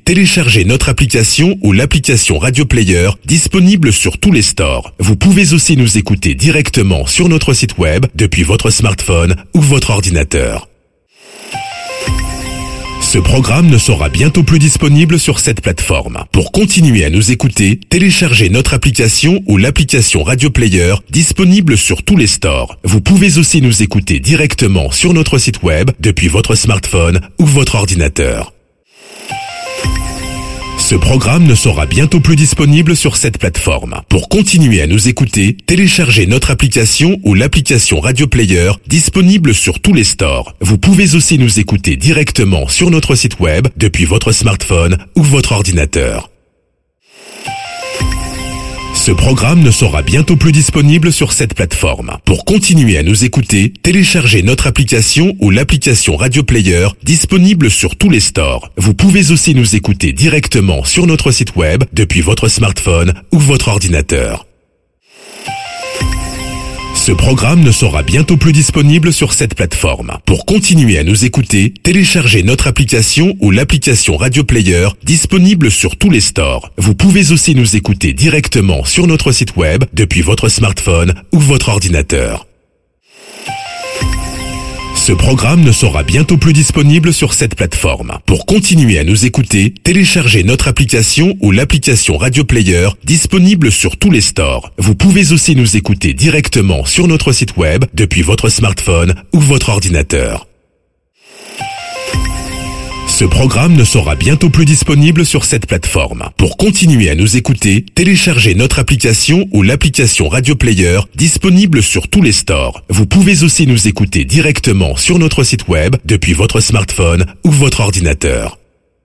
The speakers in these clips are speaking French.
téléchargez notre application ou l'application Radio Player disponible sur tous les stores. Vous pouvez aussi nous écouter directement sur notre site web depuis votre smartphone ou votre ordinateur. Ce programme ne sera bientôt plus disponible sur cette plateforme. Pour continuer à nous écouter, téléchargez notre application ou l'application Radio Player disponible sur tous les stores. Vous pouvez aussi nous écouter directement sur notre site web depuis votre smartphone ou votre ordinateur. Ce programme ne sera bientôt plus disponible sur cette plateforme. Pour continuer à nous écouter, téléchargez notre application ou l'application Radio Player disponible sur tous les stores. Vous pouvez aussi nous écouter directement sur notre site web depuis votre smartphone ou votre ordinateur. Ce programme ne sera bientôt plus disponible sur cette plateforme. Pour continuer à nous écouter, téléchargez notre application ou l'application Radio Player disponible sur tous les stores. Vous pouvez aussi nous écouter directement sur notre site web depuis votre smartphone ou votre ordinateur. Ce programme ne sera bientôt plus disponible sur cette plateforme. Pour continuer à nous écouter, téléchargez notre application ou l'application Radio Player disponible sur tous les stores. Vous pouvez aussi nous écouter directement sur notre site web depuis votre smartphone ou votre ordinateur. Ce programme ne sera bientôt plus disponible sur cette plateforme. Pour continuer à nous écouter, téléchargez notre application ou l'application Radio Player disponible sur tous les stores. Vous pouvez aussi nous écouter directement sur notre site web depuis votre smartphone ou votre ordinateur. Ce programme ne sera bientôt plus disponible sur cette plateforme. Pour continuer à nous écouter, téléchargez notre application ou l'application Radio Player disponible sur tous les stores. Vous pouvez aussi nous écouter directement sur notre site web depuis votre smartphone ou votre ordinateur.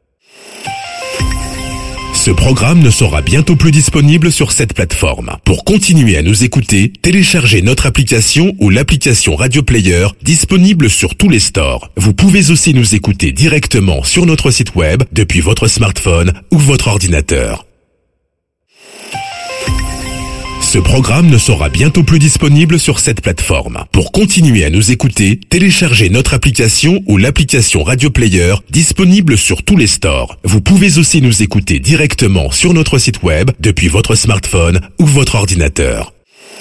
Ce programme ne sera bientôt plus disponible sur cette plateforme. Pour continuer à nous écouter, téléchargez notre application ou l'application Radio Player disponible sur tous les stores. Vous pouvez aussi nous écouter directement sur notre site web depuis votre smartphone ou votre ordinateur. Ce programme ne sera bientôt plus disponible sur cette plateforme. Pour continuer à nous écouter, téléchargez notre application ou l'application Radio Player disponible sur tous les stores. Vous pouvez aussi nous écouter directement sur notre site web depuis votre smartphone ou votre ordinateur.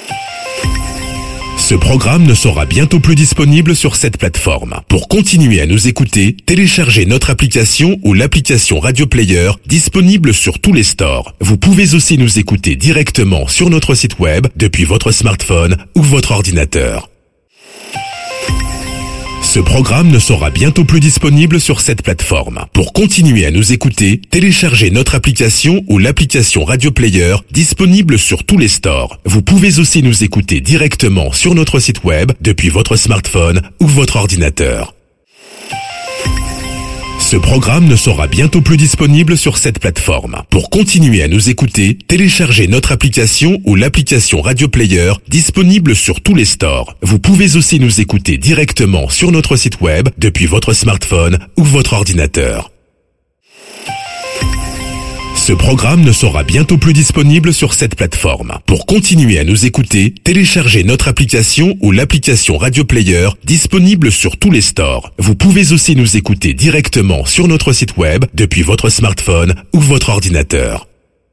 Ce programme ne sera bientôt plus disponible sur cette plateforme. Pour continuer à nous écouter, téléchargez notre application ou l'application Radio Player disponible sur tous les stores. Vous pouvez aussi nous écouter directement sur notre site web depuis votre smartphone ou votre ordinateur. Ce programme ne sera bientôt plus disponible sur cette plateforme. Pour continuer à nous écouter, téléchargez notre application ou l'application Radio Player disponible sur tous les stores. Vous pouvez aussi nous écouter directement sur notre site web depuis votre smartphone ou votre ordinateur. Ce programme ne sera bientôt plus disponible sur cette plateforme. Pour continuer à nous écouter, téléchargez notre application ou l'application Radio Player disponible sur tous les stores. Vous pouvez aussi nous écouter directement sur notre site web depuis votre smartphone ou votre ordinateur. Ce programme ne sera bientôt plus disponible sur cette plateforme. Pour continuer à nous écouter, téléchargez notre application ou l'application Radio Player disponible sur tous les stores. Vous pouvez aussi nous écouter directement sur notre site web depuis votre smartphone ou votre ordinateur.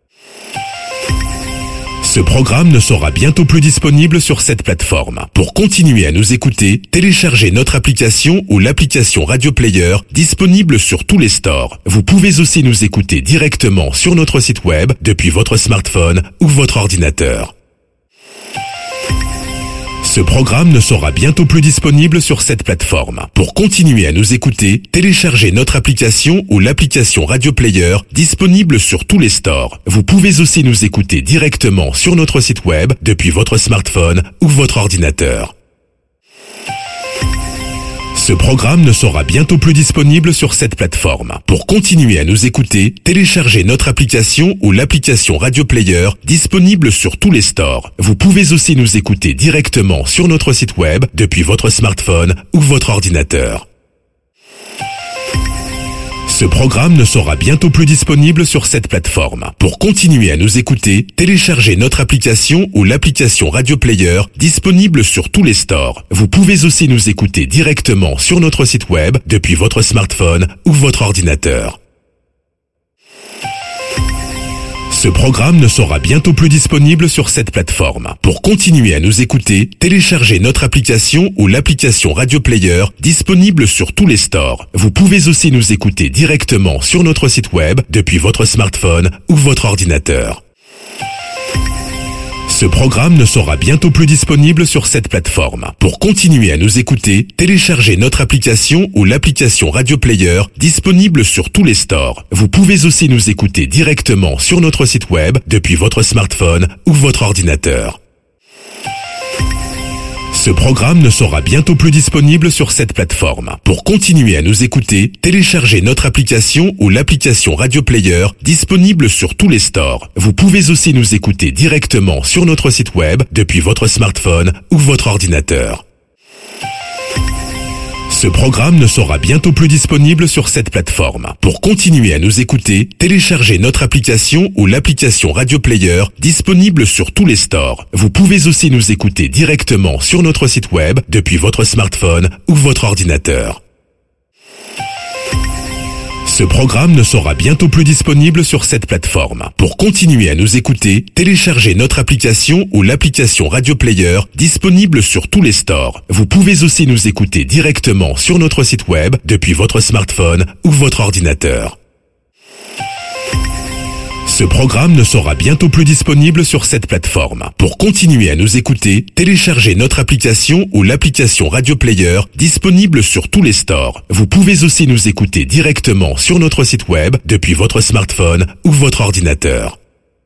Ce programme ne sera bientôt plus disponible sur cette plateforme. Pour continuer à nous écouter, téléchargez notre application ou l'application Radio Player disponible sur tous les stores. Vous pouvez aussi nous écouter directement sur notre site web depuis votre smartphone ou votre ordinateur. Ce programme ne sera bientôt plus disponible sur cette plateforme. Pour continuer à nous écouter, téléchargez notre application ou l'application Radio Player disponible sur tous les stores. Vous pouvez aussi nous écouter directement sur notre site web depuis votre smartphone ou votre ordinateur. Ce programme ne sera bientôt plus disponible sur cette plateforme. Pour continuer à nous écouter, téléchargez notre application ou l'application Radio Player disponible sur tous les stores. Vous pouvez aussi nous écouter directement sur notre site web depuis votre smartphone ou votre ordinateur. Ce programme ne sera bientôt plus disponible sur cette plateforme. Pour continuer à nous écouter, téléchargez notre application ou l'application Radio Player disponible sur tous les stores. Vous pouvez aussi nous écouter directement sur notre site web depuis votre smartphone ou votre ordinateur. Ce programme ne sera bientôt plus disponible sur cette plateforme. Pour continuer à nous écouter, téléchargez notre application ou l'application Radio Player disponible sur tous les stores. Vous pouvez aussi nous écouter directement sur notre site web depuis votre smartphone ou votre ordinateur. Ce programme ne sera bientôt plus disponible sur cette plateforme. Pour continuer à nous écouter, téléchargez notre application ou l'application Radio Player disponible sur tous les stores. Vous pouvez aussi nous écouter directement sur notre site web depuis votre smartphone ou votre ordinateur. Ce programme ne sera bientôt plus disponible sur cette plateforme. Pour continuer à nous écouter, téléchargez notre application ou l'application Radio Player disponible sur tous les stores. Vous pouvez aussi nous écouter directement sur notre site web depuis votre smartphone ou votre ordinateur. Ce programme ne sera bientôt plus disponible sur cette plateforme. Pour continuer à nous écouter, téléchargez notre application ou l'application Radio Player disponible sur tous les stores. Vous pouvez aussi nous écouter directement sur notre site web depuis votre smartphone ou votre ordinateur. Ce programme ne sera bientôt plus disponible sur cette plateforme. Pour continuer à nous écouter, téléchargez notre application ou l'application Radio Player disponible sur tous les stores. Vous pouvez aussi nous écouter directement sur notre site web depuis votre smartphone ou votre ordinateur. Ce programme ne sera bientôt plus disponible sur cette plateforme. Pour continuer à nous écouter, téléchargez notre application ou l'application Radio Player disponible sur tous les stores. Vous pouvez aussi nous écouter directement sur notre site web depuis votre smartphone ou votre ordinateur.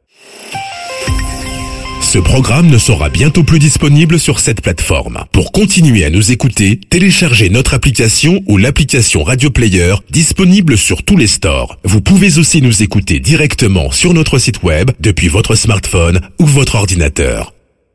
Ce programme ne sera bientôt plus disponible sur cette plateforme. Pour continuer à nous écouter, téléchargez notre application ou l'application Radio Player disponible sur tous les stores. Vous pouvez aussi nous écouter directement sur notre site web depuis votre smartphone ou votre ordinateur.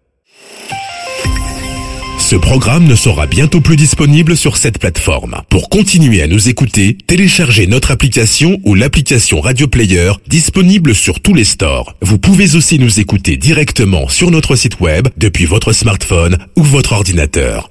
Ce programme ne sera bientôt plus disponible sur cette plateforme. Pour continuer à nous écouter, téléchargez notre application ou l'application Radio Player disponible sur tous les stores. Vous pouvez aussi nous écouter directement sur notre site web depuis votre smartphone ou votre ordinateur.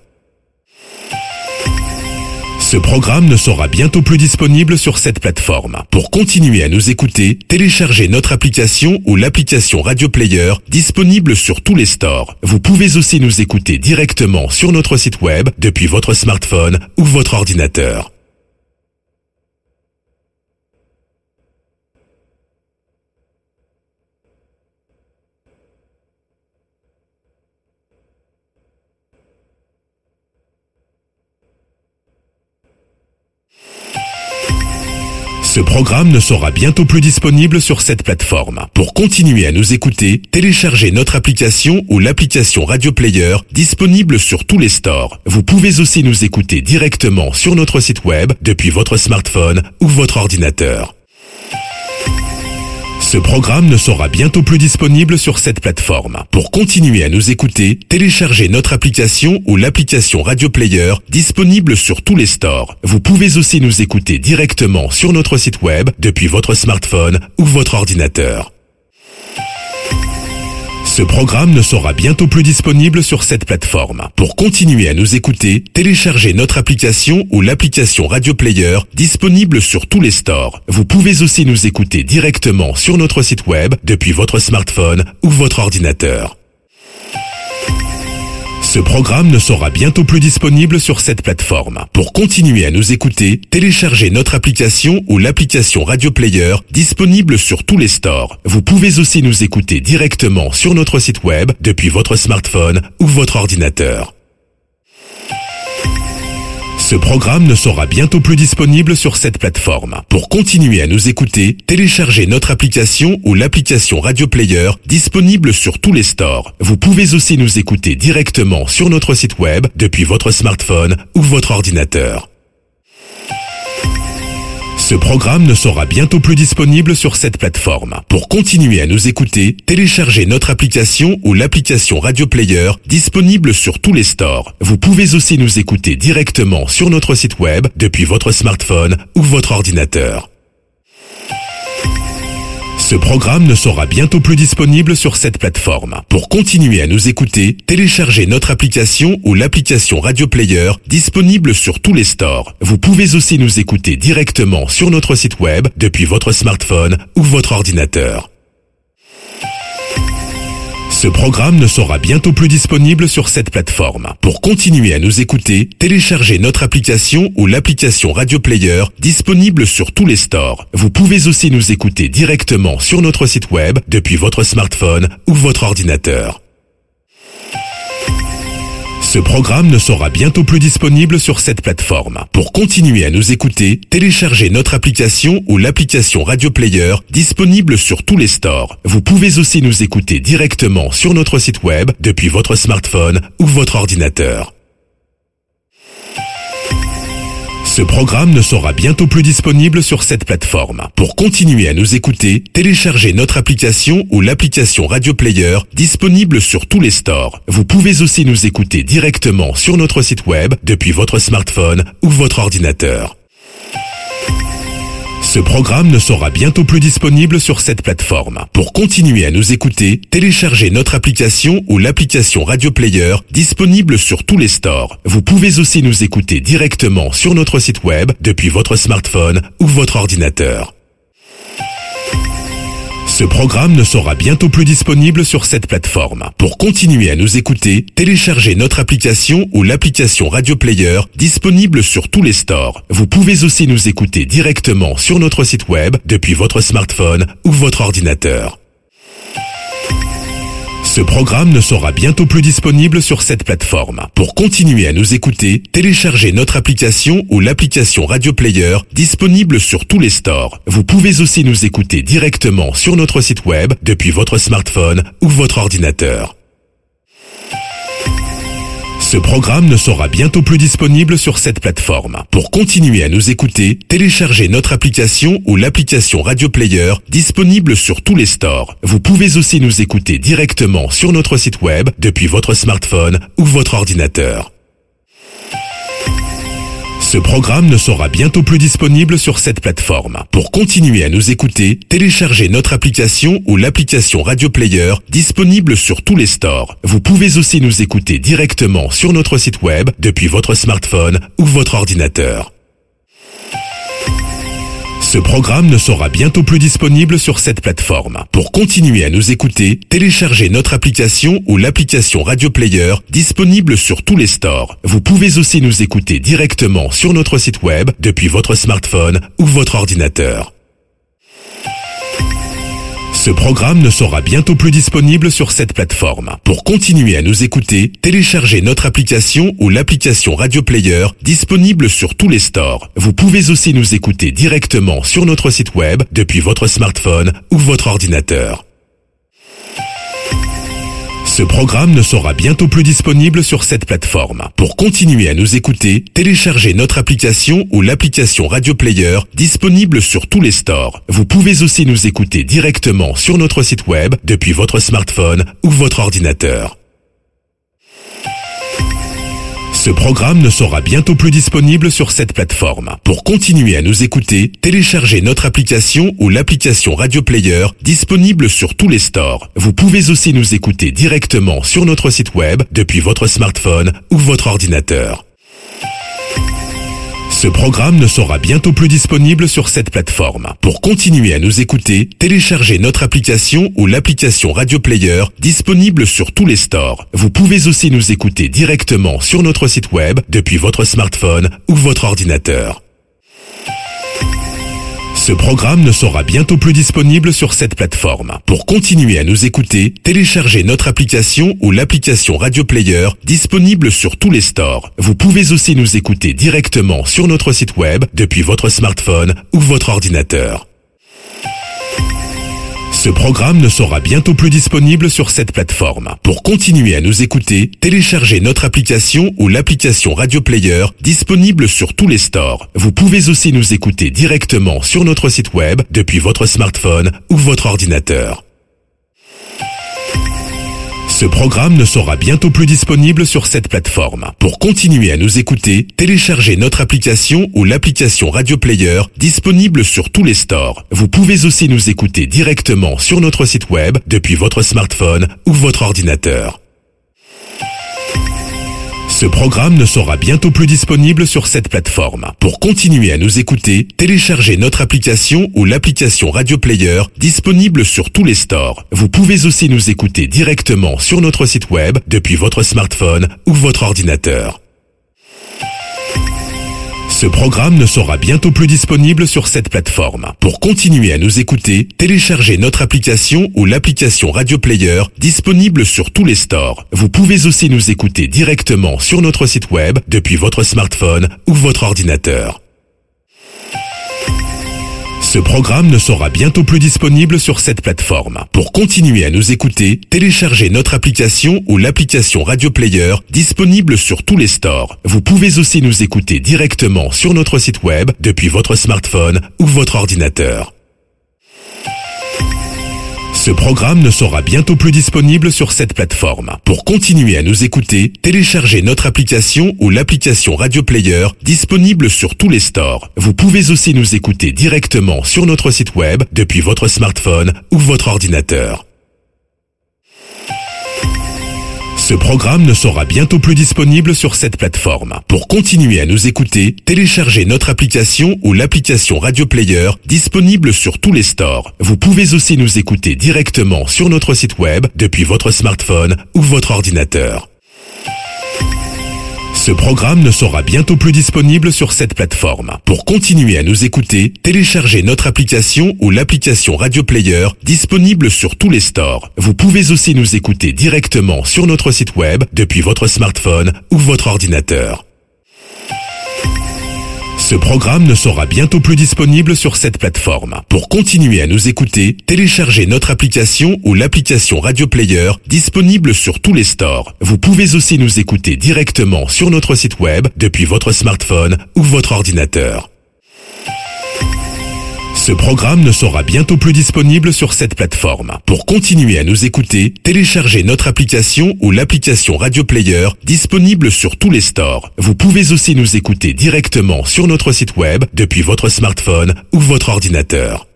Ce programme ne sera bientôt plus disponible sur cette plateforme. Pour continuer à nous écouter, téléchargez notre application ou l'application Radio Player disponible sur tous les stores. Vous pouvez aussi nous écouter directement sur notre site web depuis votre smartphone ou votre ordinateur. Ce programme ne sera bientôt plus disponible sur cette plateforme. Pour continuer à nous écouter, téléchargez notre application ou l'application Radio Player disponible sur tous les stores. Vous pouvez aussi nous écouter directement sur notre site web depuis votre smartphone ou votre ordinateur. Ce programme ne sera bientôt plus disponible sur cette plateforme. Pour continuer à nous écouter, téléchargez notre application ou l'application Radio Player disponible sur tous les stores. Vous pouvez aussi nous écouter directement sur notre site web depuis votre smartphone ou votre ordinateur. Ce programme ne sera bientôt plus disponible sur cette plateforme. Pour continuer à nous écouter, téléchargez notre application ou l'application Radio Player disponible sur tous les stores. Vous pouvez aussi nous écouter directement sur notre site web depuis votre smartphone ou votre ordinateur. Ce programme ne sera bientôt plus disponible sur cette plateforme. Pour continuer à nous écouter, téléchargez notre application ou l'application Radio Player disponible sur tous les stores. Vous pouvez aussi nous écouter directement sur notre site web depuis votre smartphone ou votre ordinateur. Ce programme ne sera bientôt plus disponible sur cette plateforme. Pour continuer à nous écouter, téléchargez notre application ou l'application Radio Player disponible sur tous les stores. Vous pouvez aussi nous écouter directement sur notre site web depuis votre smartphone ou votre ordinateur. Ce programme ne sera bientôt plus disponible sur cette plateforme. Pour continuer à nous écouter, téléchargez notre application ou l'application Radio Player disponible sur tous les stores. Vous pouvez aussi nous écouter directement sur notre site web depuis votre smartphone ou votre ordinateur. Ce programme ne sera bientôt plus disponible sur cette plateforme. Pour continuer à nous écouter, téléchargez notre application ou l'application Radio Player disponible sur tous les stores. Vous pouvez aussi nous écouter directement sur notre site web depuis votre smartphone ou votre ordinateur. Ce programme ne sera bientôt plus disponible sur cette plateforme. Pour continuer à nous écouter, téléchargez notre application ou l'application Radio Player disponible sur tous les stores. Vous pouvez aussi nous écouter directement sur notre site web depuis votre smartphone ou votre ordinateur. Ce programme ne sera bientôt plus disponible sur cette plateforme. Pour continuer à nous écouter, téléchargez notre application ou l'application Radio Player disponible sur tous les stores. Vous pouvez aussi nous écouter directement sur notre site web depuis votre smartphone ou votre ordinateur. Ce programme ne sera bientôt plus disponible sur cette plateforme. Pour continuer à nous écouter, téléchargez notre application ou l'application Radio Player disponible sur tous les stores. Vous pouvez aussi nous écouter directement sur notre site web depuis votre smartphone ou votre ordinateur. Ce programme ne sera bientôt plus disponible sur cette plateforme. Pour continuer à nous écouter, téléchargez notre application ou l'application Radio Player disponible sur tous les stores. Vous pouvez aussi nous écouter directement sur notre site web depuis votre smartphone ou votre ordinateur. Ce programme ne sera bientôt plus disponible sur cette plateforme. Pour continuer à nous écouter, téléchargez notre application ou l'application Radio Player disponible sur tous les stores. Vous pouvez aussi nous écouter directement sur notre site web depuis votre smartphone ou votre ordinateur. Ce programme ne sera bientôt plus disponible sur cette plateforme. Pour continuer à nous écouter, téléchargez notre application ou l'application Radio Player disponible sur tous les stores. Vous pouvez aussi nous écouter directement sur notre site web depuis votre smartphone ou votre ordinateur. Ce programme ne sera bientôt plus disponible sur cette plateforme. Pour continuer à nous écouter, téléchargez notre application ou l'application Radio Player disponible sur tous les stores. Vous pouvez aussi nous écouter directement sur notre site web depuis votre smartphone ou votre ordinateur. Ce programme ne sera bientôt plus disponible sur cette plateforme. Pour continuer à nous écouter, téléchargez notre application ou l'application Radio Player disponible sur tous les stores. Vous pouvez aussi nous écouter directement sur notre site web depuis votre smartphone ou votre ordinateur. Ce programme ne sera bientôt plus disponible sur cette plateforme. Pour continuer à nous écouter, téléchargez notre application ou l'application Radio Player disponible sur tous les stores. Vous pouvez aussi nous écouter directement sur notre site web depuis votre smartphone ou votre ordinateur. Ce programme ne sera bientôt plus disponible sur cette plateforme. Pour continuer à nous écouter, téléchargez notre application ou l'application Radio Player disponible sur tous les stores. Vous pouvez aussi nous écouter directement sur notre site web depuis votre smartphone ou votre ordinateur. Ce programme ne sera bientôt plus disponible sur cette plateforme. Pour continuer à nous écouter, téléchargez notre application ou l'application Radio Player disponible sur tous les stores. Vous pouvez aussi nous écouter directement sur notre site web depuis votre smartphone ou votre ordinateur. Ce programme ne sera bientôt plus disponible sur cette plateforme. Pour continuer à nous écouter, téléchargez notre application ou l'application Radio Player disponible sur tous les stores. Vous pouvez aussi nous écouter directement sur notre site web depuis votre smartphone ou votre ordinateur. Ce programme ne sera bientôt plus disponible sur cette plateforme. Pour continuer à nous écouter, téléchargez notre application ou l'application Radio Player disponible sur tous les stores. Vous pouvez aussi nous écouter directement sur notre site web depuis votre smartphone ou votre ordinateur. Ce programme ne sera bientôt plus disponible sur cette plateforme. Pour continuer à nous écouter, téléchargez notre application ou l'application Radio Player disponible sur tous les stores. Vous pouvez aussi nous écouter directement sur notre site web depuis votre smartphone ou votre ordinateur. Ce programme ne sera bientôt plus disponible sur cette plateforme. Pour continuer à nous écouter, téléchargez notre application ou l'application Radio Player disponible sur tous les stores. Vous pouvez aussi nous écouter directement sur notre site web depuis votre smartphone ou votre ordinateur. Ce programme ne sera bientôt plus disponible sur cette plateforme. Pour continuer à nous écouter, téléchargez notre application ou l'application Radio Player disponible sur tous les stores. Vous pouvez aussi nous écouter directement sur notre site web depuis votre smartphone ou votre ordinateur. Ce programme ne sera bientôt plus disponible sur cette plateforme. Pour continuer à nous écouter, téléchargez notre application ou l'application Radio Player disponible sur tous les stores. Vous pouvez aussi nous écouter directement sur notre site web depuis votre smartphone ou votre ordinateur. Ce programme ne sera bientôt plus disponible sur cette plateforme. Pour continuer à nous écouter, téléchargez notre application ou l'application Radio Player disponible sur tous les stores. Vous pouvez aussi nous écouter directement sur notre site web depuis votre smartphone ou votre ordinateur. Ce programme ne sera bientôt plus disponible sur cette plateforme. Pour continuer à nous écouter, téléchargez notre application ou l'application Radio Player disponible sur tous les stores. Vous pouvez aussi nous écouter directement sur notre site web depuis votre smartphone ou votre ordinateur. Ce programme ne sera bientôt plus disponible sur cette plateforme. Pour continuer à nous écouter, téléchargez notre application ou l'application Radio Player disponible sur tous les stores. Vous pouvez aussi nous écouter directement sur notre site web depuis votre smartphone ou votre ordinateur. Ce programme ne sera bientôt plus disponible sur cette plateforme. Pour continuer à nous écouter, téléchargez notre application ou l'application Radio Player disponible sur tous les stores. Vous pouvez aussi nous écouter directement sur notre site web depuis votre smartphone ou votre ordinateur. Ce programme ne sera bientôt plus disponible sur cette plateforme. Pour continuer à nous écouter, téléchargez notre application ou l'application Radio Player disponible sur tous les stores. Vous pouvez aussi nous écouter directement sur notre site web depuis votre smartphone ou votre ordinateur. Ce programme ne sera bientôt plus disponible sur cette plateforme. Pour continuer à nous écouter, téléchargez notre application ou l'application Radio Player disponible sur tous les stores. Vous pouvez aussi nous écouter directement sur notre site web depuis votre smartphone ou votre ordinateur. Ce programme ne sera bientôt plus disponible sur cette plateforme. Pour continuer à nous écouter, téléchargez notre application ou l'application Radio Player disponible sur tous les stores. Vous pouvez aussi nous écouter directement sur notre site web depuis votre smartphone ou votre ordinateur.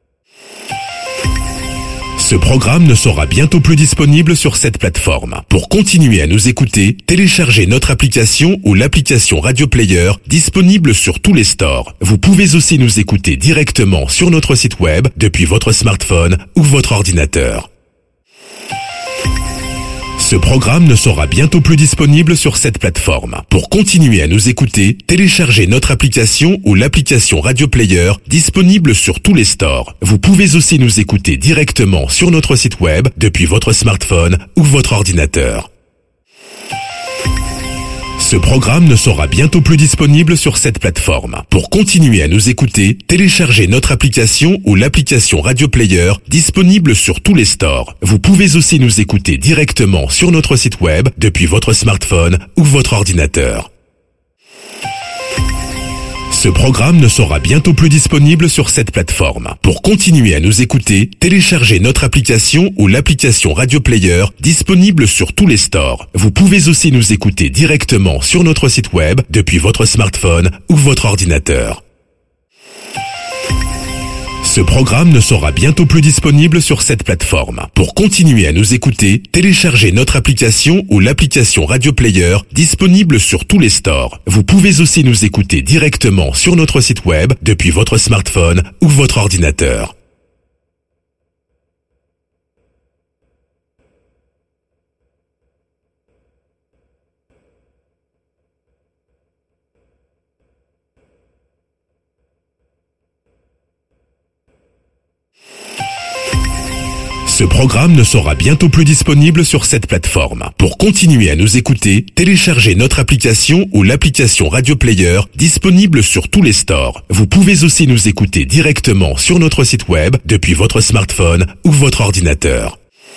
Ce programme ne sera bientôt plus disponible sur cette plateforme. Pour continuer à nous écouter, téléchargez notre application ou l'application Radio Player disponible sur tous les stores. Vous pouvez aussi nous écouter directement sur notre site web depuis votre smartphone ou votre ordinateur. Ce programme ne sera bientôt plus disponible sur cette plateforme. Pour continuer à nous écouter, téléchargez notre application ou l'application Radio Player disponible sur tous les stores. Vous pouvez aussi nous écouter directement sur notre site web depuis votre smartphone ou votre ordinateur. Ce programme ne sera bientôt plus disponible sur cette plateforme. Pour continuer à nous écouter, téléchargez notre application ou l'application Radio Player disponible sur tous les stores. Vous pouvez aussi nous écouter directement sur notre site web depuis votre smartphone ou votre ordinateur. Ce programme ne sera bientôt plus disponible sur cette plateforme. Pour continuer à nous écouter, téléchargez notre application ou l'application Radio Player disponible sur tous les stores. Vous pouvez aussi nous écouter directement sur notre site web depuis votre smartphone ou votre ordinateur. Ce programme ne sera bientôt plus disponible sur cette plateforme. Pour continuer à nous écouter, téléchargez notre application ou l'application Radio Player disponible sur tous les stores. Vous pouvez aussi nous écouter directement sur notre site web depuis votre smartphone ou votre ordinateur. Ce programme ne sera bientôt plus disponible sur cette plateforme. Pour continuer à nous écouter, téléchargez notre application ou l'application Radio Player disponible sur tous les stores. Vous pouvez aussi nous écouter directement sur notre site web depuis votre smartphone ou votre ordinateur.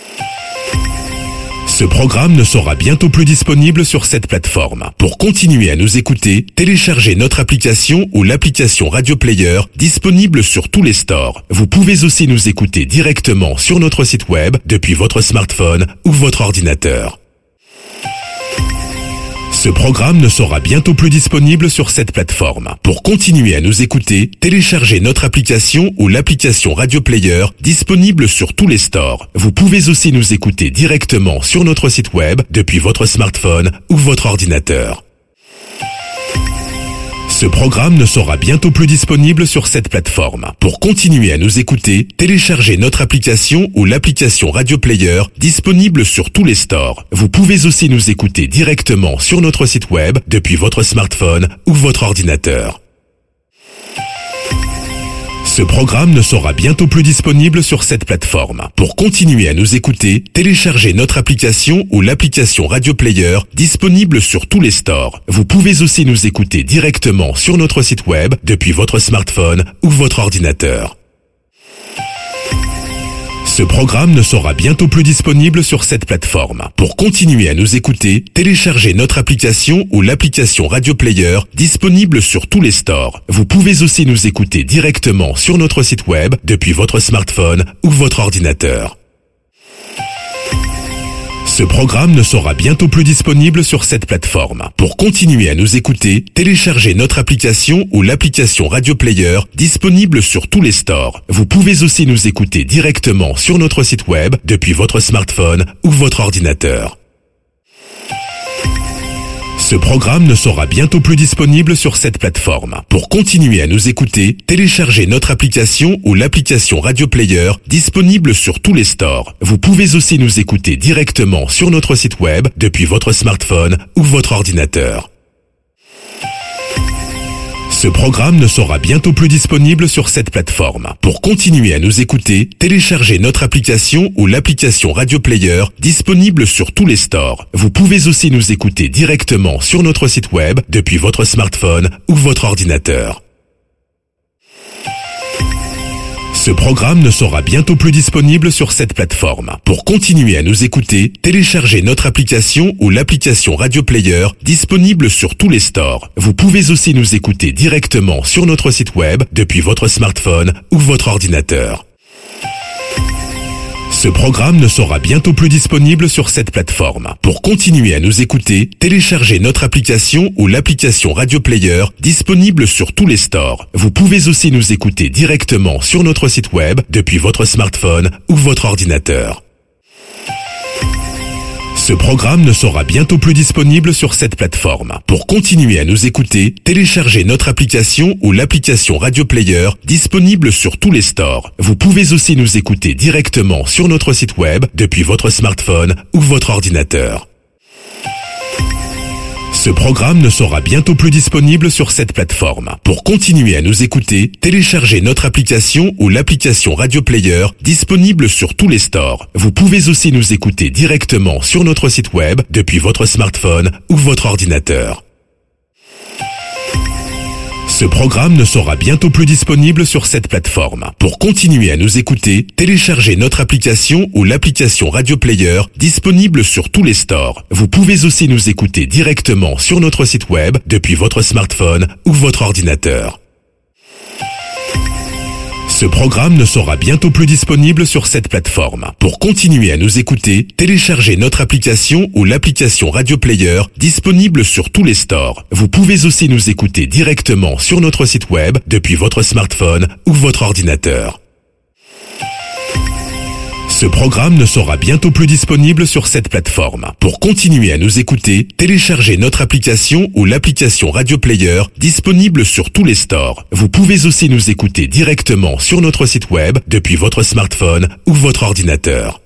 Ce programme ne sera bientôt plus disponible sur cette plateforme. Pour continuer à nous écouter, téléchargez notre application ou l'application Radio Player disponible sur tous les stores. Vous pouvez aussi nous écouter directement sur notre site web depuis votre smartphone ou votre ordinateur. Ce programme ne sera bientôt plus disponible sur cette plateforme. Pour continuer à nous écouter, téléchargez notre application ou l'application Radio Player disponible sur tous les stores. Vous pouvez aussi nous écouter directement sur notre site web depuis votre smartphone ou votre ordinateur. Ce programme ne sera bientôt plus disponible sur cette plateforme. Pour continuer à nous écouter, téléchargez notre application ou l'application Radio Player disponible sur tous les stores. Vous pouvez aussi nous écouter directement sur notre site web depuis votre smartphone ou votre ordinateur. Ce programme ne sera bientôt plus disponible sur cette plateforme. Pour continuer à nous écouter, téléchargez notre application ou l'application Radio Player disponible sur tous les stores. Vous pouvez aussi nous écouter directement sur notre site web depuis votre smartphone ou votre ordinateur. Ce programme ne sera bientôt plus disponible sur cette plateforme. Pour continuer à nous écouter, téléchargez notre application ou l'application Radio Player disponible sur tous les stores. Vous pouvez aussi nous écouter directement sur notre site web depuis votre smartphone ou votre ordinateur. Ce programme ne sera bientôt plus disponible sur cette plateforme. Pour continuer à nous écouter, téléchargez notre application ou l'application Radio Player disponible sur tous les stores. Vous pouvez aussi nous écouter directement sur notre site web depuis votre smartphone ou votre ordinateur. Ce programme ne sera bientôt plus disponible sur cette plateforme. Pour continuer à nous écouter, téléchargez notre application ou l'application Radio Player disponible sur tous les stores. Vous pouvez aussi nous écouter directement sur notre site web depuis votre smartphone ou votre ordinateur. Ce programme ne sera bientôt plus disponible sur cette plateforme. Pour continuer à nous écouter, téléchargez notre application ou l'application Radio Player disponible sur tous les stores. Vous pouvez aussi nous écouter directement sur notre site web depuis votre smartphone ou votre ordinateur. Ce programme ne sera bientôt plus disponible sur cette plateforme. Pour continuer à nous écouter, téléchargez notre application ou l'application Radio Player disponible sur tous les stores. Vous pouvez aussi nous écouter directement sur notre site web depuis votre smartphone ou votre ordinateur. Ce programme ne sera bientôt plus disponible sur cette plateforme. Pour continuer à nous écouter, téléchargez notre application ou l'application Radio Player disponible sur tous les stores. Vous pouvez aussi nous écouter directement sur notre site web depuis votre smartphone ou votre ordinateur. Ce programme ne sera bientôt plus disponible sur cette plateforme. Pour continuer à nous écouter, téléchargez notre application ou l'application Radio Player disponible sur tous les stores. Vous pouvez aussi nous écouter directement sur notre site web depuis votre smartphone ou votre ordinateur. Ce programme ne sera bientôt plus disponible sur cette plateforme. Pour continuer à nous écouter, téléchargez notre application ou l'application Radio Player disponible sur tous les stores. Vous pouvez aussi nous écouter directement sur notre site web depuis votre smartphone ou votre ordinateur. Ce programme ne sera bientôt plus disponible sur cette plateforme. Pour continuer à nous écouter, téléchargez notre application ou l'application Radio Player disponible sur tous les stores. Vous pouvez aussi nous écouter directement sur notre site web depuis votre smartphone ou votre ordinateur. Ce programme ne sera bientôt plus disponible sur cette plateforme. Pour continuer à nous écouter, téléchargez notre application ou l'application Radio Player disponible sur tous les stores. Vous pouvez aussi nous écouter directement sur notre site web depuis votre smartphone ou votre ordinateur. Ce programme ne sera bientôt plus disponible sur cette plateforme. Pour continuer à nous écouter, téléchargez notre application ou l'application Radio Player disponible sur tous les stores. Vous pouvez aussi nous écouter directement sur notre site web depuis votre smartphone ou votre ordinateur.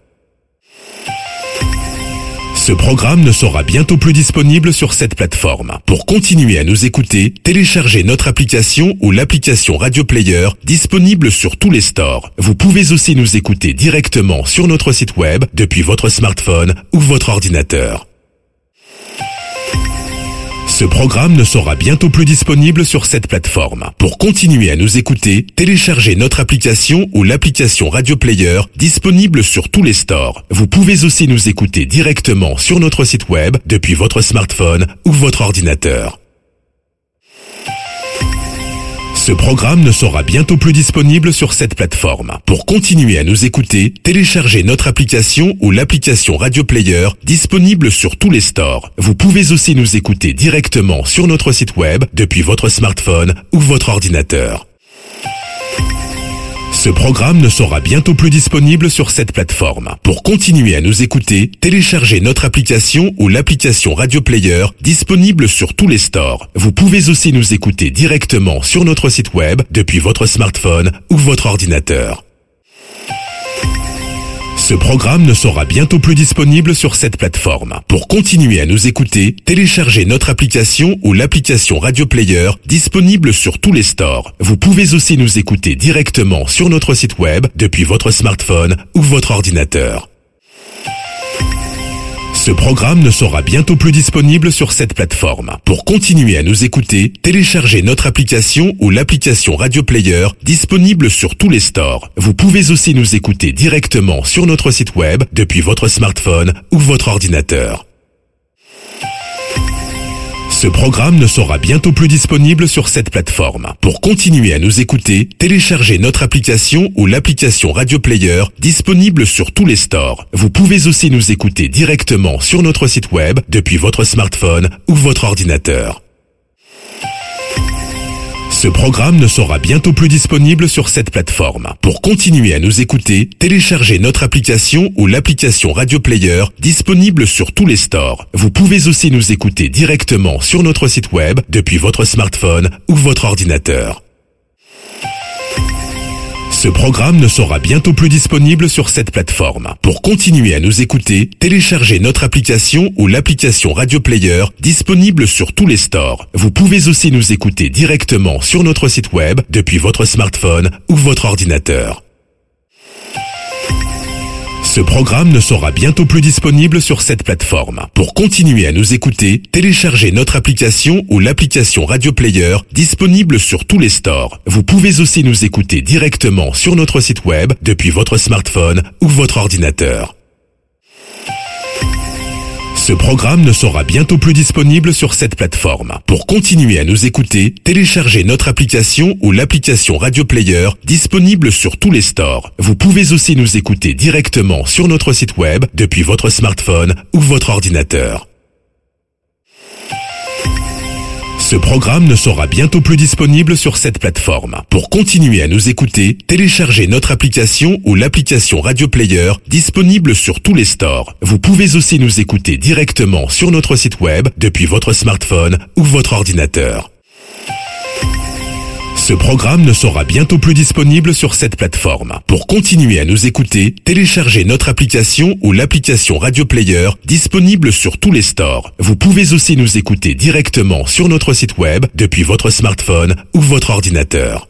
Ce programme ne sera bientôt plus disponible sur cette plateforme. Pour continuer à nous écouter, téléchargez notre application ou l'application Radio Player disponible sur tous les stores. Vous pouvez aussi nous écouter directement sur notre site web depuis votre smartphone ou votre ordinateur. Ce programme ne sera bientôt plus disponible sur cette plateforme. Pour continuer à nous écouter, téléchargez notre application ou l'application Radio Player disponible sur tous les stores. Vous pouvez aussi nous écouter directement sur notre site web depuis votre smartphone ou votre ordinateur. Ce Ce programme ne sera bientôt plus disponible sur cette plateforme. Pour continuer à nous écouter, téléchargez notre application ou l'application Radio Player disponible sur tous les stores. Vous pouvez aussi nous écouter directement sur notre site web depuis votre smartphone ou votre ordinateur. Ce programme ne sera bientôt plus disponible sur cette plateforme. Pour continuer à nous écouter, téléchargez notre application ou l'application Radio Player disponible sur tous les stores. Vous pouvez aussi nous écouter directement sur notre site web depuis votre smartphone ou votre ordinateur. Ce programme ne sera bientôt plus disponible sur cette plateforme. Pour continuer à nous écouter, téléchargez notre application ou l'application Radio Player disponible sur tous les stores. Vous pouvez aussi nous écouter directement sur notre site web depuis votre smartphone ou votre ordinateur. Ce programme ne sera bientôt plus disponible sur cette plateforme. Pour continuer à nous écouter, téléchargez notre application ou l'application Radio Player disponible sur tous les stores. Vous pouvez aussi nous écouter directement sur notre site web depuis votre smartphone ou votre ordinateur. Ce programme ne sera bientôt plus disponible sur cette plateforme. Pour continuer à nous écouter, téléchargez notre application ou l'application Radio Player disponible sur tous les stores. Vous pouvez aussi nous écouter directement sur notre site web depuis votre smartphone ou votre ordinateur. Ce programme ne sera bientôt plus disponible sur cette plateforme. Pour continuer à nous écouter, téléchargez notre application ou l'application Radio Player disponible sur tous les stores. Vous pouvez aussi nous écouter directement sur notre site web depuis votre smartphone ou votre ordinateur. Ce programme ne sera bientôt plus disponible sur cette plateforme. Pour continuer à nous écouter, téléchargez notre application ou l'application Radio Player disponible sur tous les stores. Vous pouvez aussi nous écouter directement sur notre site web depuis votre smartphone ou votre ordinateur. Ce programme ne sera bientôt plus disponible sur cette plateforme. Pour continuer à nous écouter, téléchargez notre application ou l'application Radio Player disponible sur tous les stores. Vous pouvez aussi nous écouter directement sur notre site web depuis votre smartphone ou votre ordinateur. Ce programme ne sera bientôt plus disponible sur cette plateforme. Pour continuer à nous écouter, téléchargez notre application ou l'application Radio Player disponible sur tous les stores. Vous pouvez aussi nous écouter directement sur notre site web depuis votre smartphone ou votre ordinateur. Ce programme ne sera bientôt plus disponible sur cette plateforme. Pour continuer à nous écouter, téléchargez notre application ou l'application Radio Player disponible sur tous les stores. Vous pouvez aussi nous écouter directement sur notre site web depuis votre smartphone ou votre ordinateur. Ce programme ne sera bientôt plus disponible sur cette plateforme. Pour continuer à nous écouter, téléchargez notre application ou l'application Radio Player disponible sur tous les stores. Vous pouvez aussi nous écouter directement sur notre site web depuis votre smartphone ou votre ordinateur.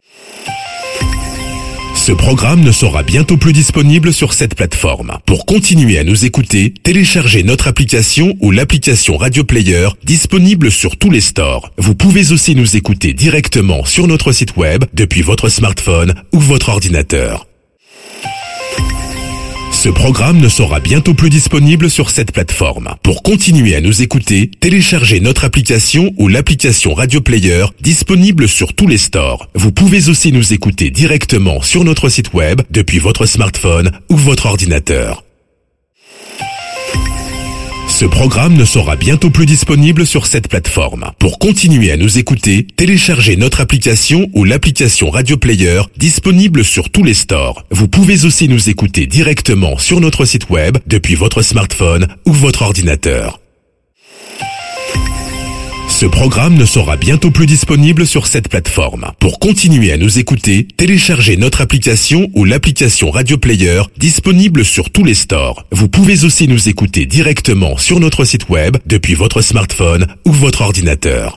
Ce programme ne sera bientôt plus disponible sur cette plateforme. Pour continuer à nous écouter, téléchargez notre application ou l'application Radio Player disponible sur tous les stores. Vous pouvez aussi nous écouter directement sur notre site web depuis votre smartphone ou votre ordinateur. Ce programme ne sera bientôt plus disponible sur cette plateforme. Pour continuer à nous écouter, téléchargez notre application ou l'application Radio Player disponible sur tous les stores. Vous pouvez aussi nous écouter directement sur notre site web depuis votre smartphone ou votre ordinateur. Ce programme ne sera bientôt plus disponible sur cette plateforme. Pour continuer à nous écouter, téléchargez notre application ou l'application Radio Player disponible sur tous les stores. Vous pouvez aussi nous écouter directement sur notre site web depuis votre smartphone ou votre ordinateur. Ce programme ne sera bientôt plus disponible sur cette plateforme. Pour continuer à nous écouter, téléchargez notre application ou l'application Radio Player disponible sur tous les stores. Vous pouvez aussi nous écouter directement sur notre site web depuis votre smartphone ou votre ordinateur.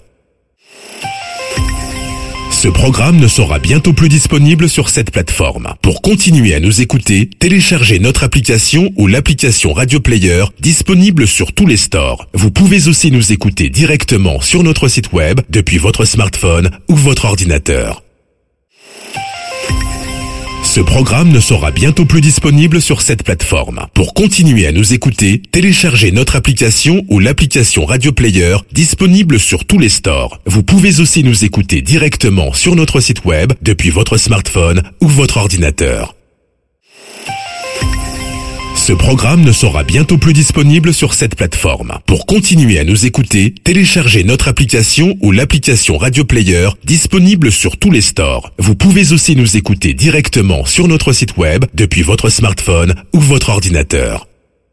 Ce programme ne sera bientôt plus disponible sur cette plateforme. Pour continuer à nous écouter, téléchargez notre application ou l'application Radio Player disponible sur tous les stores. Vous pouvez aussi nous écouter directement sur notre site web depuis votre smartphone ou votre ordinateur. Ce Ce programme ne sera bientôt plus disponible sur cette plateforme. Pour continuer à nous écouter, téléchargez notre application ou l'application Radio Player disponible sur tous les stores. Vous pouvez aussi nous écouter directement sur notre site web depuis votre smartphone ou votre ordinateur. Ce programme ne sera bientôt plus disponible sur cette plateforme. Pour continuer à nous écouter, téléchargez notre application ou l'application Radio Player disponible sur tous les stores. Vous pouvez aussi nous écouter directement sur notre site web depuis votre smartphone ou votre ordinateur.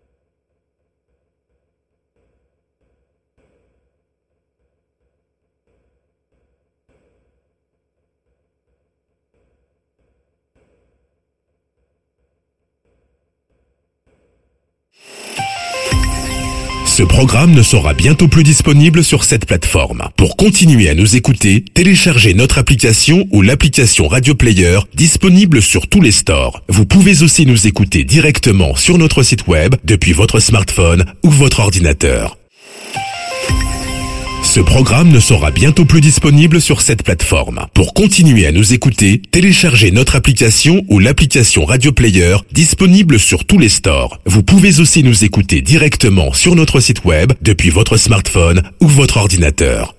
Ce programme ne sera bientôt plus disponible sur cette plateforme. Pour continuer à nous écouter, téléchargez notre application ou l'application Radio Player disponible sur tous les stores. Vous pouvez aussi nous écouter directement sur notre site web depuis votre smartphone ou votre ordinateur. Ce programme ne sera bientôt plus disponible sur cette plateforme. Pour continuer à nous écouter, téléchargez notre application ou l'application Radio Player disponible sur tous les stores. Vous pouvez aussi nous écouter directement sur notre site web depuis votre smartphone ou votre ordinateur.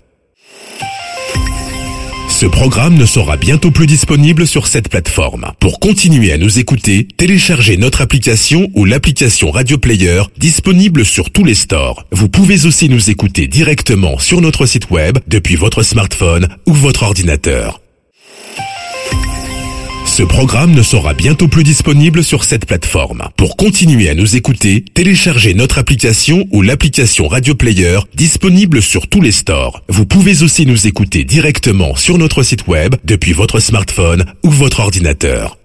Ce programme ne sera bientôt plus disponible sur cette plateforme. Pour continuer à nous écouter, téléchargez notre application ou l'application Radio Player disponible sur tous les stores. Vous pouvez aussi nous écouter directement sur notre site web depuis votre smartphone ou votre ordinateur. Ce programme ne sera bientôt plus disponible sur cette plateforme. Pour continuer à nous écouter, téléchargez notre application ou l'application Radio Player disponible sur tous les stores. Vous pouvez aussi nous écouter directement sur notre site web depuis votre smartphone ou votre ordinateur.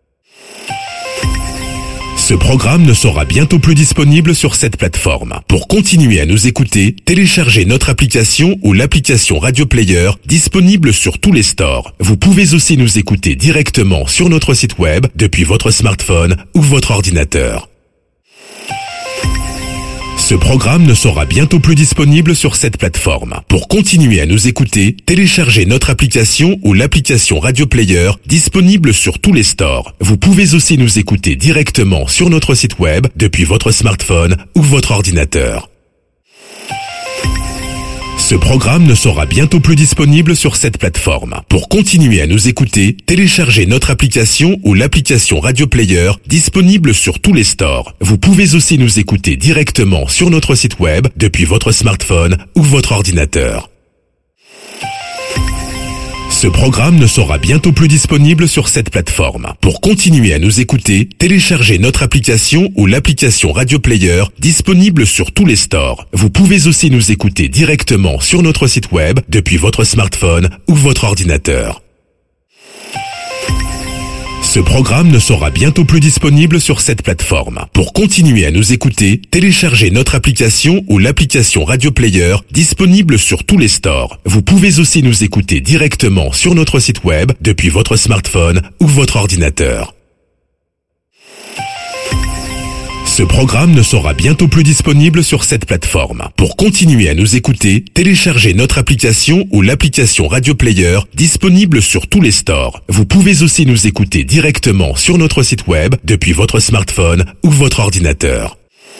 Ce programme ne sera bientôt plus disponible sur cette plateforme. Pour continuer à nous écouter, téléchargez notre application ou l'application Radio Player disponible sur tous les stores. Vous pouvez aussi nous écouter directement sur notre site web depuis votre smartphone ou votre ordinateur. Ce programme ne sera bientôt plus disponible sur cette plateforme. Pour continuer à nous écouter, téléchargez notre application ou l'application Radio Player disponible sur tous les stores. Vous pouvez aussi nous écouter directement sur notre site web depuis votre smartphone ou votre ordinateur. Ce programme ne sera bientôt plus disponible sur cette plateforme. Pour continuer à nous écouter, téléchargez notre application ou l'application Radio Player disponible sur tous les stores. Vous pouvez aussi nous écouter directement sur notre site web depuis votre smartphone ou votre ordinateur. Ce programme ne sera bientôt plus disponible sur cette plateforme. Pour continuer à nous écouter, téléchargez notre application ou l'application Radio Player disponible sur tous les stores. Vous pouvez aussi nous écouter directement sur notre site web depuis votre smartphone ou votre ordinateur. Ce programme ne sera bientôt plus disponible sur cette plateforme. Pour continuer à nous écouter, téléchargez notre application ou l'application Radio Player disponible sur tous les stores. Vous pouvez aussi nous écouter directement sur notre site web depuis votre smartphone ou votre ordinateur. Ce programme ne sera bientôt plus disponible sur cette plateforme. Pour continuer à nous écouter, téléchargez notre application ou l'application Radio Player disponible sur tous les stores. Vous pouvez aussi nous écouter directement sur notre site web depuis votre smartphone ou votre ordinateur.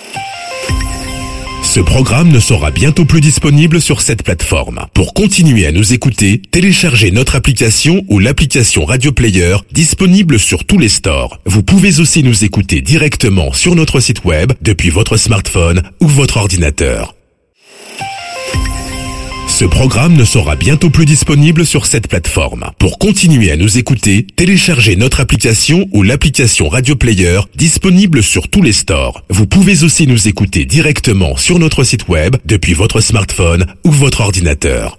Ce programme ne sera bientôt plus disponible sur cette plateforme. Pour continuer à nous écouter, téléchargez notre application ou l'application Radio Player disponible sur tous les stores. Vous pouvez aussi nous écouter directement sur notre site web depuis votre smartphone ou votre ordinateur. Ce programme ne sera bientôt plus disponible sur cette plateforme. Pour continuer à nous écouter, téléchargez notre application ou l'application Radio Player disponible sur tous les stores. Vous pouvez aussi nous écouter directement sur notre site web depuis votre smartphone ou votre ordinateur.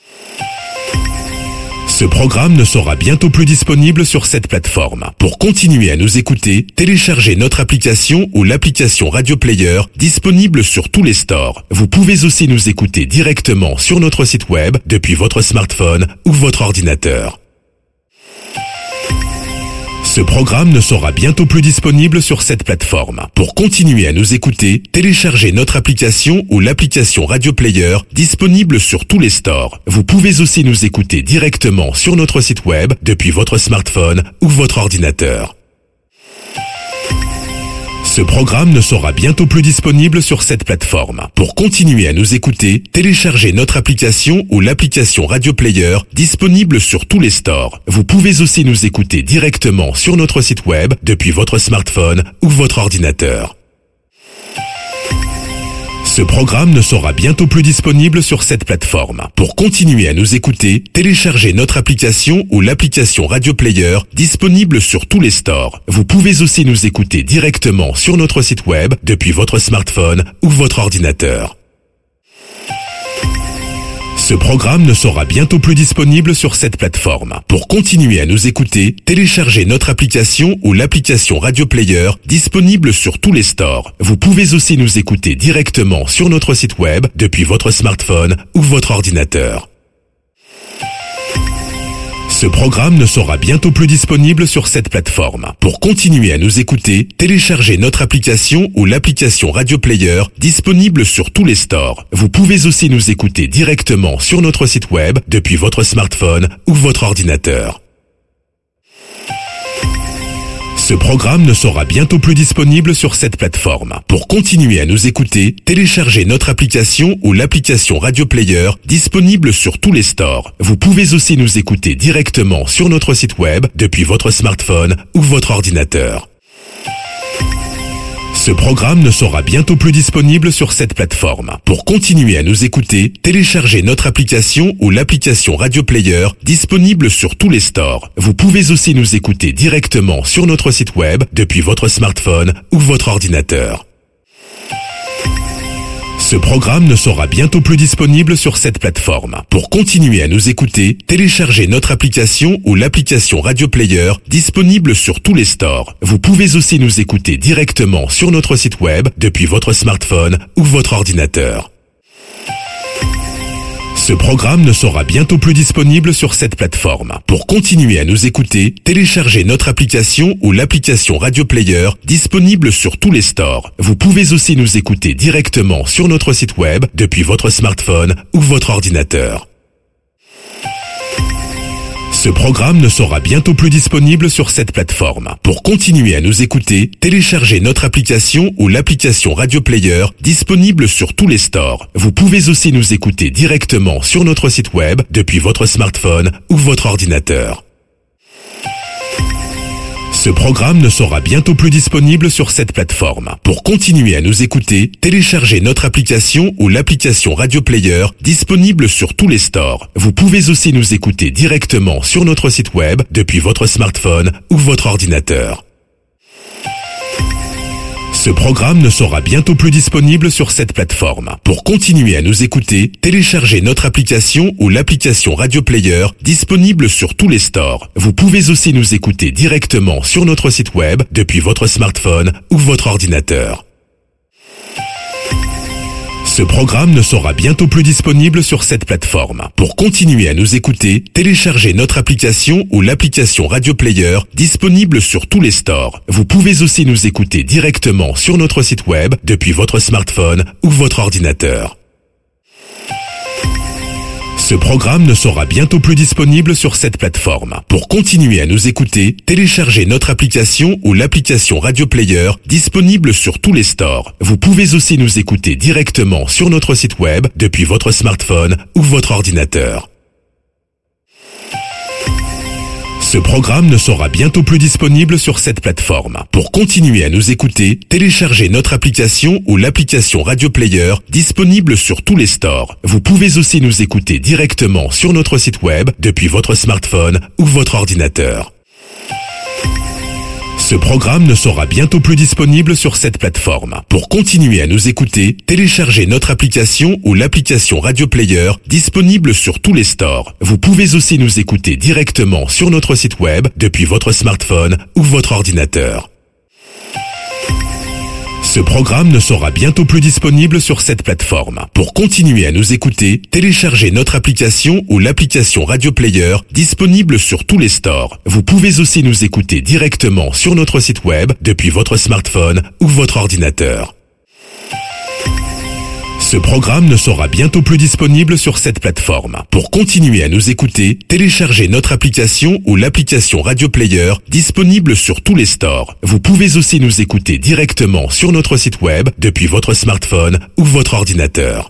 Ce programme ne sera bientôt plus disponible sur cette plateforme. Pour continuer à nous écouter, téléchargez notre application ou l'application Radio Player disponible sur tous les stores. Vous pouvez aussi nous écouter directement sur notre site web depuis votre smartphone ou votre ordinateur. Ce programme ne sera bientôt plus disponible sur cette plateforme. Pour continuer à nous écouter, téléchargez notre application ou l'application Radio Player disponible sur tous les stores. Vous pouvez aussi nous écouter directement sur notre site web depuis votre smartphone ou votre ordinateur. Ce programme ne sera bientôt plus disponible sur cette plateforme. Pour continuer à nous écouter, téléchargez notre application ou l'application Radio Player disponible sur tous les stores. Vous pouvez aussi nous écouter directement sur notre site web depuis votre smartphone ou votre ordinateur. Ce programme ne sera bientôt plus disponible sur cette plateforme. Pour continuer à nous écouter, téléchargez notre application ou l'application Radio Player disponible sur tous les stores. Vous pouvez aussi nous écouter directement sur notre site web depuis votre smartphone ou votre ordinateur. Ce programme ne sera bientôt plus disponible sur cette plateforme. Pour continuer à nous écouter, téléchargez notre application ou l'application Radio Player disponible sur tous les stores. Vous pouvez aussi nous écouter directement sur notre site web depuis votre smartphone ou votre ordinateur. Ce programme ne sera bientôt plus disponible sur cette plateforme. Pour continuer à nous écouter, téléchargez notre application ou l'application Radio Player disponible sur tous les stores. Vous pouvez aussi nous écouter directement sur notre site web depuis votre smartphone ou votre ordinateur. Ce programme ne sera bientôt plus disponible sur cette plateforme. Pour continuer à nous écouter, téléchargez notre application ou l'application Radio Player disponible sur tous les stores. Vous pouvez aussi nous écouter directement sur notre site web depuis votre smartphone ou votre ordinateur. Ce programme ne sera bientôt plus disponible sur cette plateforme. Pour continuer à nous écouter, téléchargez notre application ou l'application Radio Player disponible sur tous les stores. Vous pouvez aussi nous écouter directement sur notre site web depuis votre smartphone ou votre ordinateur. Ce programme ne sera bientôt plus disponible sur cette plateforme. Pour continuer à nous écouter, téléchargez notre application ou l'application Radio Player disponible sur tous les stores. Vous pouvez aussi nous écouter directement sur notre site web depuis votre smartphone ou votre ordinateur. Ce programme ne sera bientôt plus disponible sur cette plateforme. Pour continuer à nous écouter, téléchargez notre application ou l'application Radio Player disponible sur tous les stores. Vous pouvez aussi nous écouter directement sur notre site web depuis votre smartphone ou votre ordinateur. Ce programme ne sera bientôt plus disponible sur cette plateforme. Pour continuer à nous écouter, téléchargez notre application ou l'application Radio Player disponible sur tous les stores. Vous pouvez aussi nous écouter directement sur notre site web depuis votre smartphone ou votre ordinateur. Ce programme ne sera bientôt plus disponible sur cette plateforme. Pour continuer à nous écouter, téléchargez notre application ou l'application Radio Player disponible sur tous les stores. Vous pouvez aussi nous écouter directement sur notre site web depuis votre smartphone ou votre ordinateur. Ce programme ne sera bientôt plus disponible sur cette plateforme. Pour continuer à nous écouter, téléchargez notre application ou l'application Radio Player disponible sur tous les stores. Vous pouvez aussi nous écouter directement sur notre site web depuis votre smartphone ou votre ordinateur. Ce programme ne sera bientôt plus disponible sur cette plateforme. Pour continuer à nous écouter, téléchargez notre application ou l'application Radio Player disponible sur tous les stores. Vous pouvez aussi nous écouter directement sur notre site web depuis votre smartphone ou votre ordinateur. Ce programme ne sera bientôt plus disponible sur cette plateforme. Pour continuer à nous écouter, téléchargez notre application ou l'application Radio Player disponible sur tous les stores. Vous pouvez aussi nous écouter directement sur notre site web depuis votre smartphone ou votre ordinateur. Ce programme ne sera bientôt plus disponible sur cette plateforme. Pour continuer à nous écouter, téléchargez notre application ou l'application Radio Player disponible sur tous les stores. Vous pouvez aussi nous écouter directement sur notre site web depuis votre smartphone ou votre ordinateur. Ce programme ne sera bientôt plus disponible sur cette plateforme. Pour continuer à nous écouter, téléchargez notre application ou l'application Radio Player disponible sur tous les stores. Vous pouvez aussi nous écouter directement sur notre site web depuis votre smartphone ou votre ordinateur. Ce programme ne sera bientôt plus disponible sur cette plateforme. Pour continuer à nous écouter, téléchargez notre application ou l'application Radio Player disponible sur tous les stores. Vous pouvez aussi nous écouter directement sur notre site web depuis votre smartphone ou votre ordinateur. Ce programme ne sera bientôt plus disponible sur cette plateforme. Pour continuer à nous écouter, téléchargez notre application ou l'application Radio Player disponible sur tous les stores. Vous pouvez aussi nous écouter directement sur notre site web depuis votre smartphone ou votre ordinateur.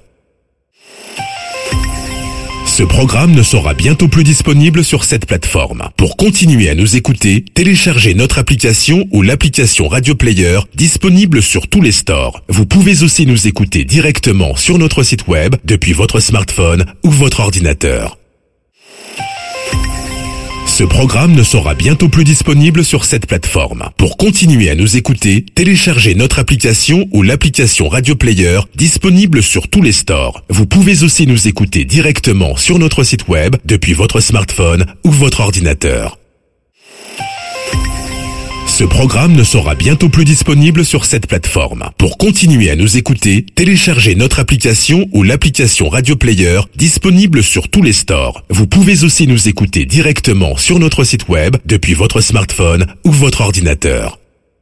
Ce programme ne sera bientôt plus disponible sur cette plateforme. Pour continuer à nous écouter, téléchargez notre application ou l'application Radio Player disponible sur tous les stores. Vous pouvez aussi nous écouter directement sur notre site web depuis votre smartphone ou votre ordinateur. Ce programme ne sera bientôt plus disponible sur cette plateforme. Pour continuer à nous écouter, téléchargez notre application ou l'application Radio Player disponible sur tous les stores. Vous pouvez aussi nous écouter directement sur notre site web depuis votre smartphone ou votre ordinateur. Ce programme ne sera bientôt plus disponible sur cette plateforme. Pour continuer à nous écouter, téléchargez notre application ou l'application Radio Player disponible sur tous les stores. Vous pouvez aussi nous écouter directement sur notre site web depuis votre smartphone ou votre ordinateur.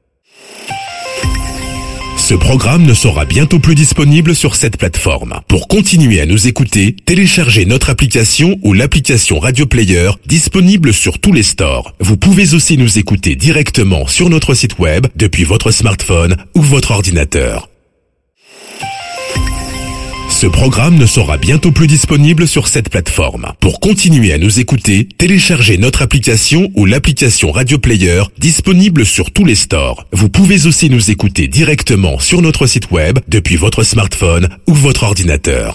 Ce programme ne sera bientôt plus disponible sur cette plateforme. Pour continuer à nous écouter, téléchargez notre application ou l'application Radio Player disponible sur tous les stores. Vous pouvez aussi nous écouter directement sur notre site web depuis votre smartphone ou votre ordinateur. Ce programme ne sera bientôt plus disponible sur cette plateforme. Pour continuer à nous écouter, téléchargez notre application ou l'application Radio Player disponible sur tous les stores. Vous pouvez aussi nous écouter directement sur notre site web depuis votre smartphone ou votre ordinateur.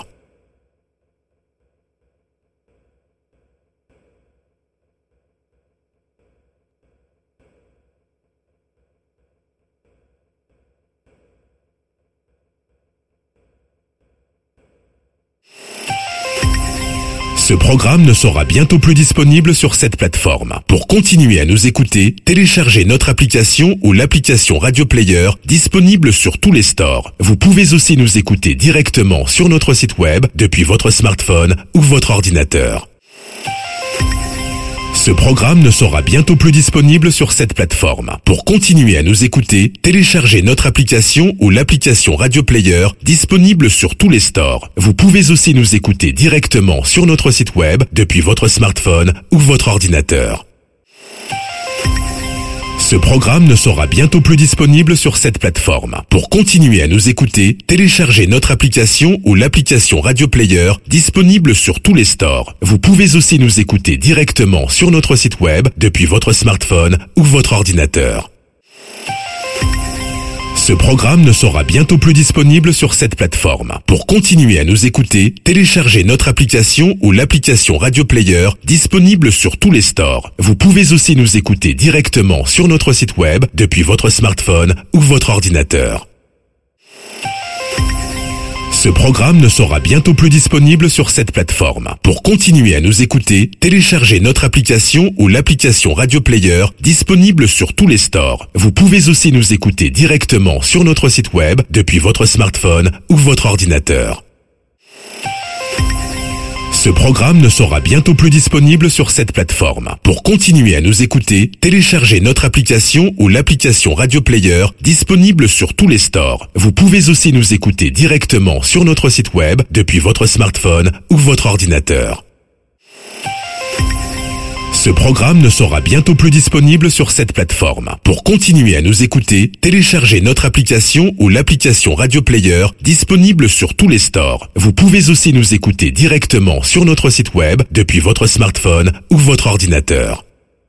Ce programme ne sera bientôt plus disponible sur cette plateforme. Pour continuer à nous écouter, téléchargez notre application ou l'application Radio Player disponible sur tous les stores. Vous pouvez aussi nous écouter directement sur notre site web depuis votre smartphone ou votre ordinateur. Ce programme ne sera bientôt plus disponible sur cette plateforme. Pour continuer à nous écouter, téléchargez notre application ou l'application Radio Player disponible sur tous les stores. Vous pouvez aussi nous écouter directement sur notre site web depuis votre smartphone ou votre ordinateur. Ce programme ne sera bientôt plus disponible sur cette plateforme. Pour continuer à nous écouter, téléchargez notre application ou l'application Radio Player disponible sur tous les stores. Vous pouvez aussi nous écouter directement sur notre site web depuis votre smartphone ou votre ordinateur. Ce programme ne sera bientôt plus disponible sur cette plateforme. Pour continuer à nous écouter, téléchargez notre application ou l'application Radio Player disponible sur tous les stores. Vous pouvez aussi nous écouter directement sur notre site web depuis votre smartphone ou votre ordinateur. Ce programme ne sera bientôt plus disponible sur cette plateforme. Pour continuer à nous écouter, téléchargez notre application ou l'application Radio Player disponible sur tous les stores. Vous pouvez aussi nous écouter directement sur notre site web depuis votre smartphone ou votre ordinateur. Ce programme ne sera bientôt plus disponible sur cette plateforme. Pour continuer à nous écouter, téléchargez notre application ou l'application Radio Player disponible sur tous les stores. Vous pouvez aussi nous écouter directement sur notre site web depuis votre smartphone ou votre ordinateur. Ce programme ne sera bientôt plus disponible sur cette plateforme. Pour continuer à nous écouter, téléchargez notre application ou l'application Radio Player disponible sur tous les stores. Vous pouvez aussi nous écouter directement sur notre site web depuis votre smartphone ou votre ordinateur.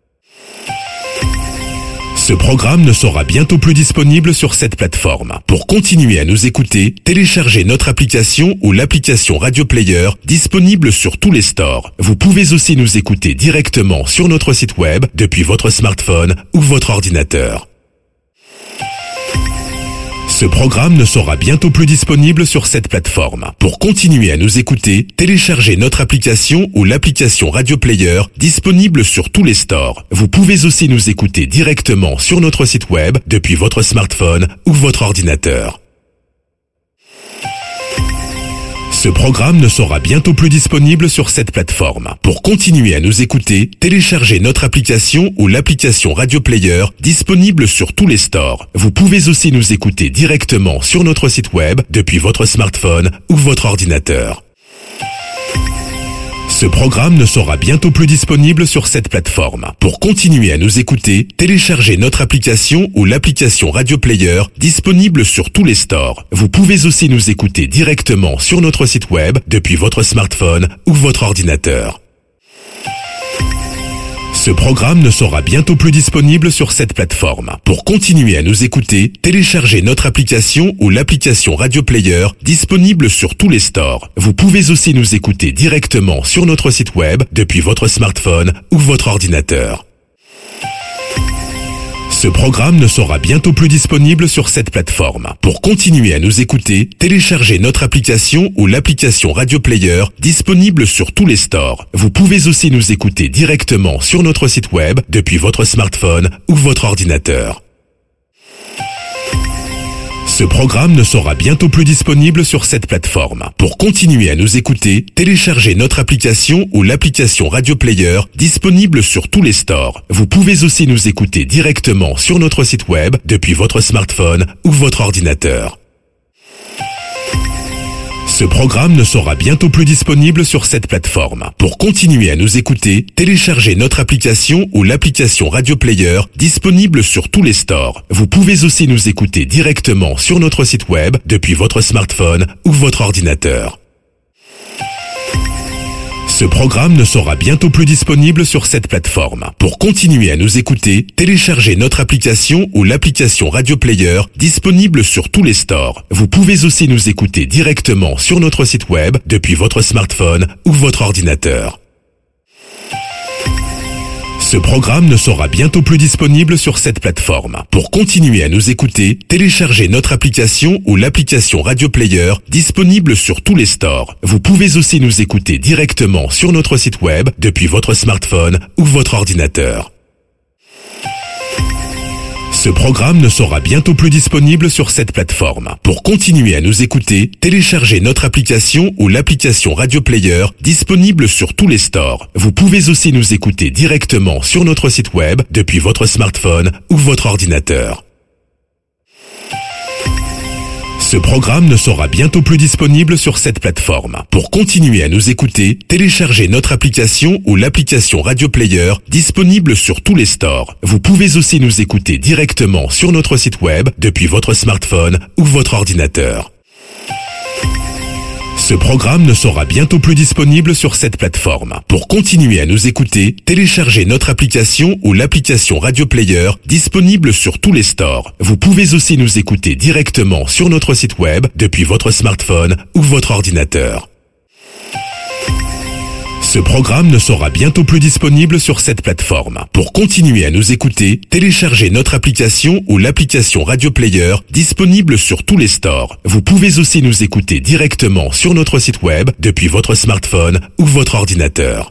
Ce programme ne sera bientôt plus disponible sur cette plateforme. Pour continuer à nous écouter, téléchargez notre application ou l'application Radio Player disponible sur tous les stores. Vous pouvez aussi nous écouter directement sur notre site web depuis votre smartphone ou votre ordinateur. Ce programme ne sera bientôt plus disponible sur cette plateforme. Pour continuer à nous écouter, téléchargez notre application ou l'application Radio Player disponible sur tous les stores. Vous pouvez aussi nous écouter directement sur notre site web depuis votre smartphone ou votre ordinateur. Ce programme ne sera bientôt plus disponible sur cette plateforme. Pour continuer à nous écouter, téléchargez notre application ou l'application Radio Player disponible sur tous les stores. Vous pouvez aussi nous écouter directement sur notre site web depuis votre smartphone ou votre ordinateur. Ce programme ne sera bientôt plus disponible sur cette plateforme. Pour continuer à nous écouter, téléchargez notre application ou l'application Radio Player disponible sur tous les stores. Vous pouvez aussi nous écouter directement sur notre site web depuis votre smartphone ou votre ordinateur. Ce programme ne sera bientôt plus disponible sur cette plateforme. Pour continuer à nous écouter, téléchargez notre application ou l'application Radio Player disponible sur tous les stores. Vous pouvez aussi nous écouter directement sur notre site web depuis votre smartphone ou votre ordinateur. Ce programme ne sera bientôt plus disponible sur cette plateforme. Pour continuer à nous écouter, téléchargez notre application ou l'application Radio Player disponible sur tous les stores. Vous pouvez aussi nous écouter directement sur notre site web depuis votre smartphone ou votre ordinateur. Ce programme ne sera bientôt plus disponible sur cette plateforme. Pour continuer à nous écouter, téléchargez notre application ou l'application Radio Player disponible sur tous les stores. Vous pouvez aussi nous écouter directement sur notre site web depuis votre smartphone ou votre ordinateur. Ce programme ne sera bientôt plus disponible sur cette plateforme. Pour continuer à nous écouter, téléchargez notre application ou l'application Radio Player disponible sur tous les stores. Vous pouvez aussi nous écouter directement sur notre site web depuis votre smartphone ou votre ordinateur. Ce programme ne sera bientôt plus disponible sur cette plateforme. Pour continuer à nous écouter, téléchargez notre application ou l'application Radio Player disponible sur tous les stores. Vous pouvez aussi nous écouter directement sur notre site web depuis votre smartphone ou votre ordinateur. Ce programme ne sera bientôt plus disponible sur cette plateforme. Pour continuer à nous écouter, téléchargez notre application ou l'application Radio Player disponible sur tous les stores. Vous pouvez aussi nous écouter directement sur notre site web depuis votre smartphone ou votre ordinateur. Ce programme ne sera bientôt plus disponible sur cette plateforme. Pour continuer à nous écouter, téléchargez notre application ou l'application Radio Player disponible sur tous les stores. Vous pouvez aussi nous écouter directement sur notre site web depuis votre smartphone ou votre ordinateur. Ce programme ne sera bientôt plus disponible sur cette plateforme. Pour continuer à nous écouter, téléchargez notre application ou l'application Radio Player disponible sur tous les stores. Vous pouvez aussi nous écouter directement sur notre site web depuis votre smartphone ou votre ordinateur. Ce programme ne sera bientôt plus disponible sur cette plateforme. Pour continuer à nous écouter, téléchargez notre application ou l'application Radio Player disponible sur tous les stores. Vous pouvez aussi nous écouter directement sur notre site web depuis votre smartphone ou votre ordinateur. Ce programme ne sera bientôt plus disponible sur cette plateforme. Pour continuer à nous écouter, téléchargez notre application ou l'application Radio Player disponible sur tous les stores. Vous pouvez aussi nous écouter directement sur notre site web depuis votre smartphone ou votre ordinateur.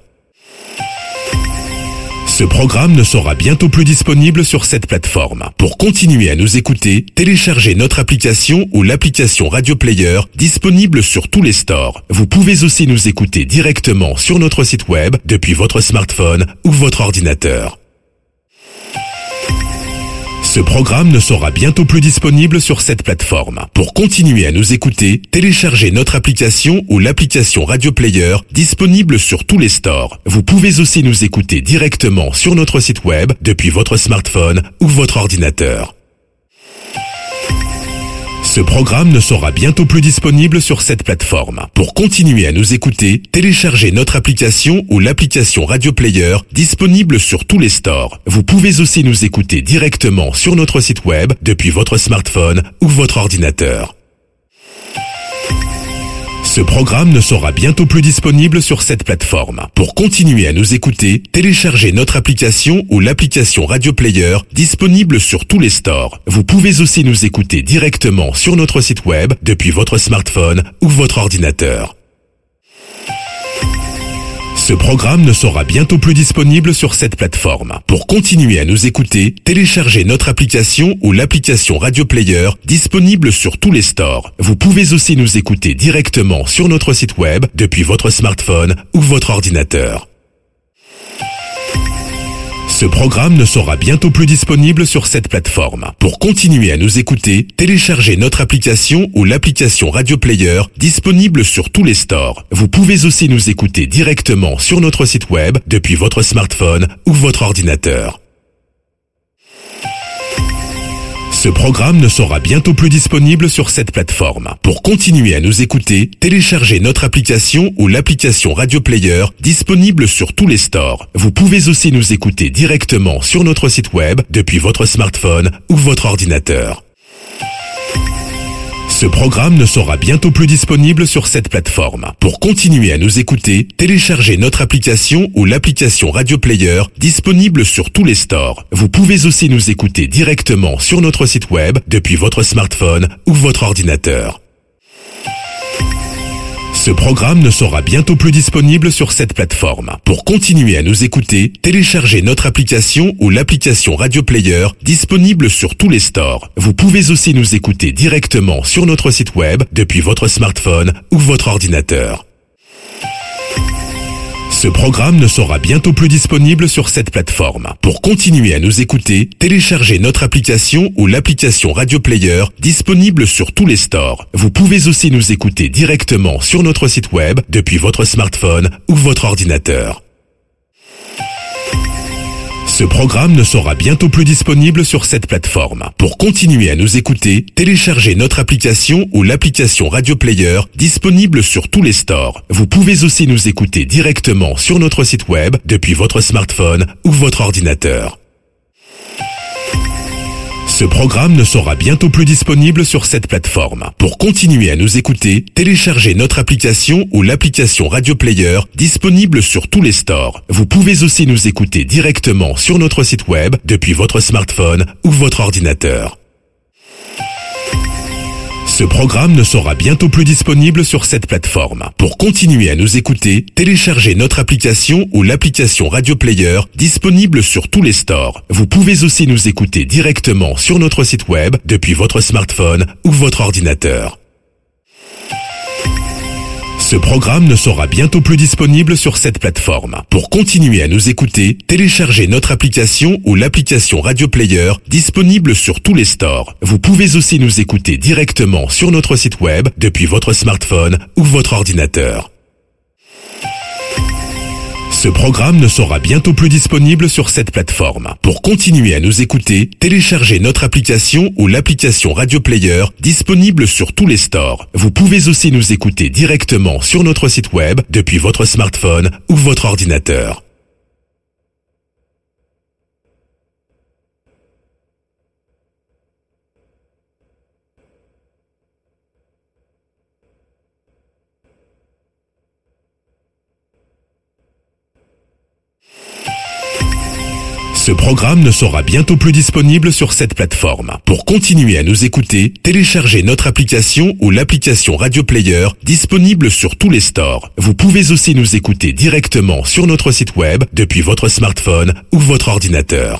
Ce programme ne sera bientôt plus disponible sur cette plateforme. Pour continuer à nous écouter, téléchargez notre application ou l'application Radio Player disponible sur tous les stores. Vous pouvez aussi nous écouter directement sur notre site web depuis votre smartphone ou votre ordinateur. Ce programme ne sera bientôt plus disponible sur cette plateforme. Pour continuer à nous écouter, téléchargez notre application ou l'application Radio Player disponible sur tous les stores. Vous pouvez aussi nous écouter directement sur notre site web depuis votre smartphone ou votre ordinateur. Ce programme ne sera bientôt plus disponible sur cette plateforme. Pour continuer à nous écouter, téléchargez notre application ou l'application Radio Player disponible sur tous les stores. Vous pouvez aussi nous écouter directement sur notre site web depuis votre smartphone ou votre ordinateur. Ce programme ne sera bientôt plus disponible sur cette plateforme. Pour continuer à nous écouter, téléchargez notre application ou l'application Radio Player disponible sur tous les stores. Vous pouvez aussi nous écouter directement sur notre site web depuis votre smartphone ou votre ordinateur. Ce programme ne sera bientôt plus disponible sur cette plateforme. Pour continuer à nous écouter, téléchargez notre application ou l'application Radio Player disponible sur tous les stores. Vous pouvez aussi nous écouter directement sur notre site web depuis votre smartphone ou votre ordinateur. Ce programme ne sera bientôt plus disponible sur cette plateforme. Pour continuer à nous écouter, téléchargez notre application ou l'application Radio Player disponible sur tous les stores. Vous pouvez aussi nous écouter directement sur notre site web depuis votre smartphone ou votre ordinateur. Ce programme ne sera bientôt plus disponible sur cette plateforme. Pour continuer à nous écouter, téléchargez notre application ou l'application Radio Player disponible sur tous les stores. Vous pouvez aussi nous écouter directement sur notre site web depuis votre smartphone ou votre ordinateur. Ce programme ne sera bientôt plus disponible sur cette plateforme. Pour continuer à nous écouter, téléchargez notre application ou l'application Radio Player disponible sur tous les stores. Vous pouvez aussi nous écouter directement sur notre site web depuis votre smartphone ou votre ordinateur. Ce programme ne sera bientôt plus disponible sur cette plateforme. Pour continuer à nous écouter, téléchargez notre application ou l'application Radio Player disponible sur tous les stores. Vous pouvez aussi nous écouter directement sur notre site web depuis votre smartphone ou votre ordinateur. Ce programme ne sera bientôt plus disponible sur cette plateforme. Pour continuer à nous écouter, téléchargez notre application ou l'application Radio Player disponible sur tous les stores. Vous pouvez aussi nous écouter directement sur notre site web depuis votre smartphone ou votre ordinateur. Ce programme ne sera bientôt plus disponible sur cette plateforme. Pour continuer à nous écouter, téléchargez notre application ou l'application Radio Player disponible sur tous les stores. Vous pouvez aussi nous écouter directement sur notre site web depuis votre smartphone ou votre ordinateur. Ce programme ne sera bientôt plus disponible sur cette plateforme. Pour continuer à nous écouter, téléchargez notre application ou l'application Radio Player disponible sur tous les stores. Vous pouvez aussi nous écouter directement sur notre site web depuis votre smartphone ou votre ordinateur. Ce programme ne sera bientôt plus disponible sur cette plateforme. Pour continuer à nous écouter, téléchargez notre application ou l'application Radio Player disponible sur tous les stores. Vous pouvez aussi nous écouter directement sur notre site web depuis votre smartphone ou votre ordinateur. Ce programme ne sera bientôt plus disponible sur cette plateforme. Pour continuer à nous écouter, téléchargez notre application ou l'application Radio Player disponible sur tous les stores. Vous pouvez aussi nous écouter directement sur notre site web depuis votre smartphone ou votre ordinateur. Ce programme ne sera bientôt plus disponible sur cette plateforme. Pour continuer à nous écouter, téléchargez notre application ou l'application Radio Player disponible sur tous les stores. Vous pouvez aussi nous écouter directement sur notre site web depuis votre smartphone ou votre ordinateur. Ce programme ne sera bientôt plus disponible sur cette plateforme. Pour continuer à nous écouter, téléchargez notre application ou l'application Radio Player disponible sur tous les stores. Vous pouvez aussi nous écouter directement sur notre site web depuis votre smartphone ou votre ordinateur.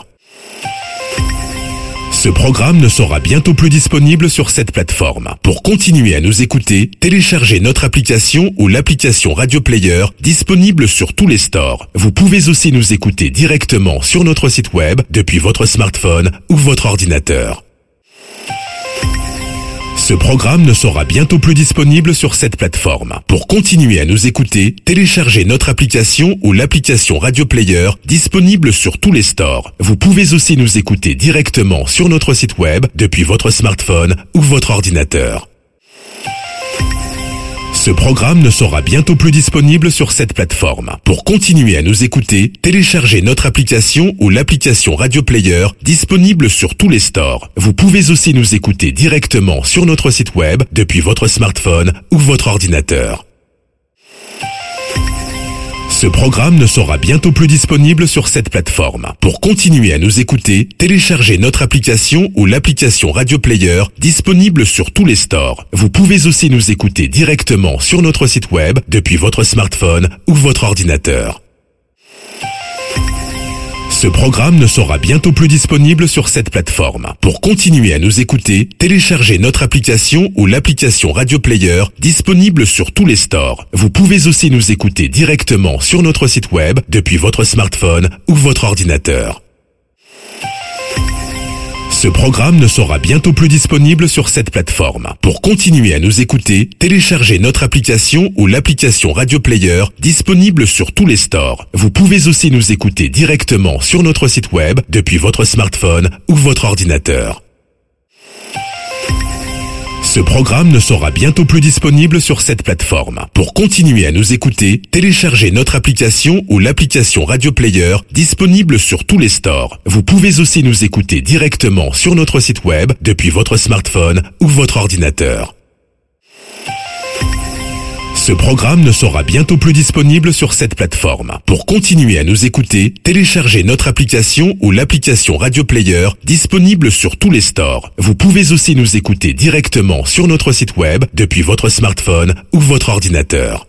Ce programme ne sera bientôt plus disponible sur cette plateforme. Pour continuer à nous écouter, téléchargez notre application ou l'application Radio Player disponible sur tous les stores. Vous pouvez aussi nous écouter directement sur notre site web depuis votre smartphone ou votre ordinateur. Ce programme ne sera bientôt plus disponible sur cette plateforme. Pour continuer à nous écouter, téléchargez notre application ou l'application Radio Player disponible sur tous les stores. Vous pouvez aussi nous écouter directement sur notre site web depuis votre smartphone ou votre ordinateur. Ce programme ne sera bientôt plus disponible sur cette plateforme. Pour continuer à nous écouter, téléchargez notre application ou l'application Radio Player disponible sur tous les stores. Vous pouvez aussi nous écouter directement sur notre site web depuis votre smartphone ou votre ordinateur. Ce programme ne sera bientôt plus disponible sur cette plateforme. Pour continuer à nous écouter, téléchargez notre application ou l'application Radio Player disponible sur tous les stores. Vous pouvez aussi nous écouter directement sur notre site web depuis votre smartphone ou votre ordinateur. Ce programme ne sera bientôt plus disponible sur cette plateforme. Pour continuer à nous écouter, téléchargez notre application ou l'application Radio Player disponible sur tous les stores. Vous pouvez aussi nous écouter directement sur notre site web depuis votre smartphone ou votre ordinateur. Ce programme ne sera bientôt plus disponible sur cette plateforme. Pour continuer à nous écouter, téléchargez notre application ou l'application Radio Player disponible sur tous les stores. Vous pouvez aussi nous écouter directement sur notre site web depuis votre smartphone ou votre ordinateur. Ce programme ne sera bientôt plus disponible sur cette plateforme. Pour continuer à nous écouter, téléchargez notre application ou l'application Radio Player disponible sur tous les stores. Vous pouvez aussi nous écouter directement sur notre site web depuis votre smartphone ou votre ordinateur. Ce programme ne sera bientôt plus disponible sur cette plateforme. Pour continuer à nous écouter, téléchargez notre application ou l'application Radio Player disponible sur tous les stores. Vous pouvez aussi nous écouter directement sur notre site web depuis votre smartphone ou votre ordinateur.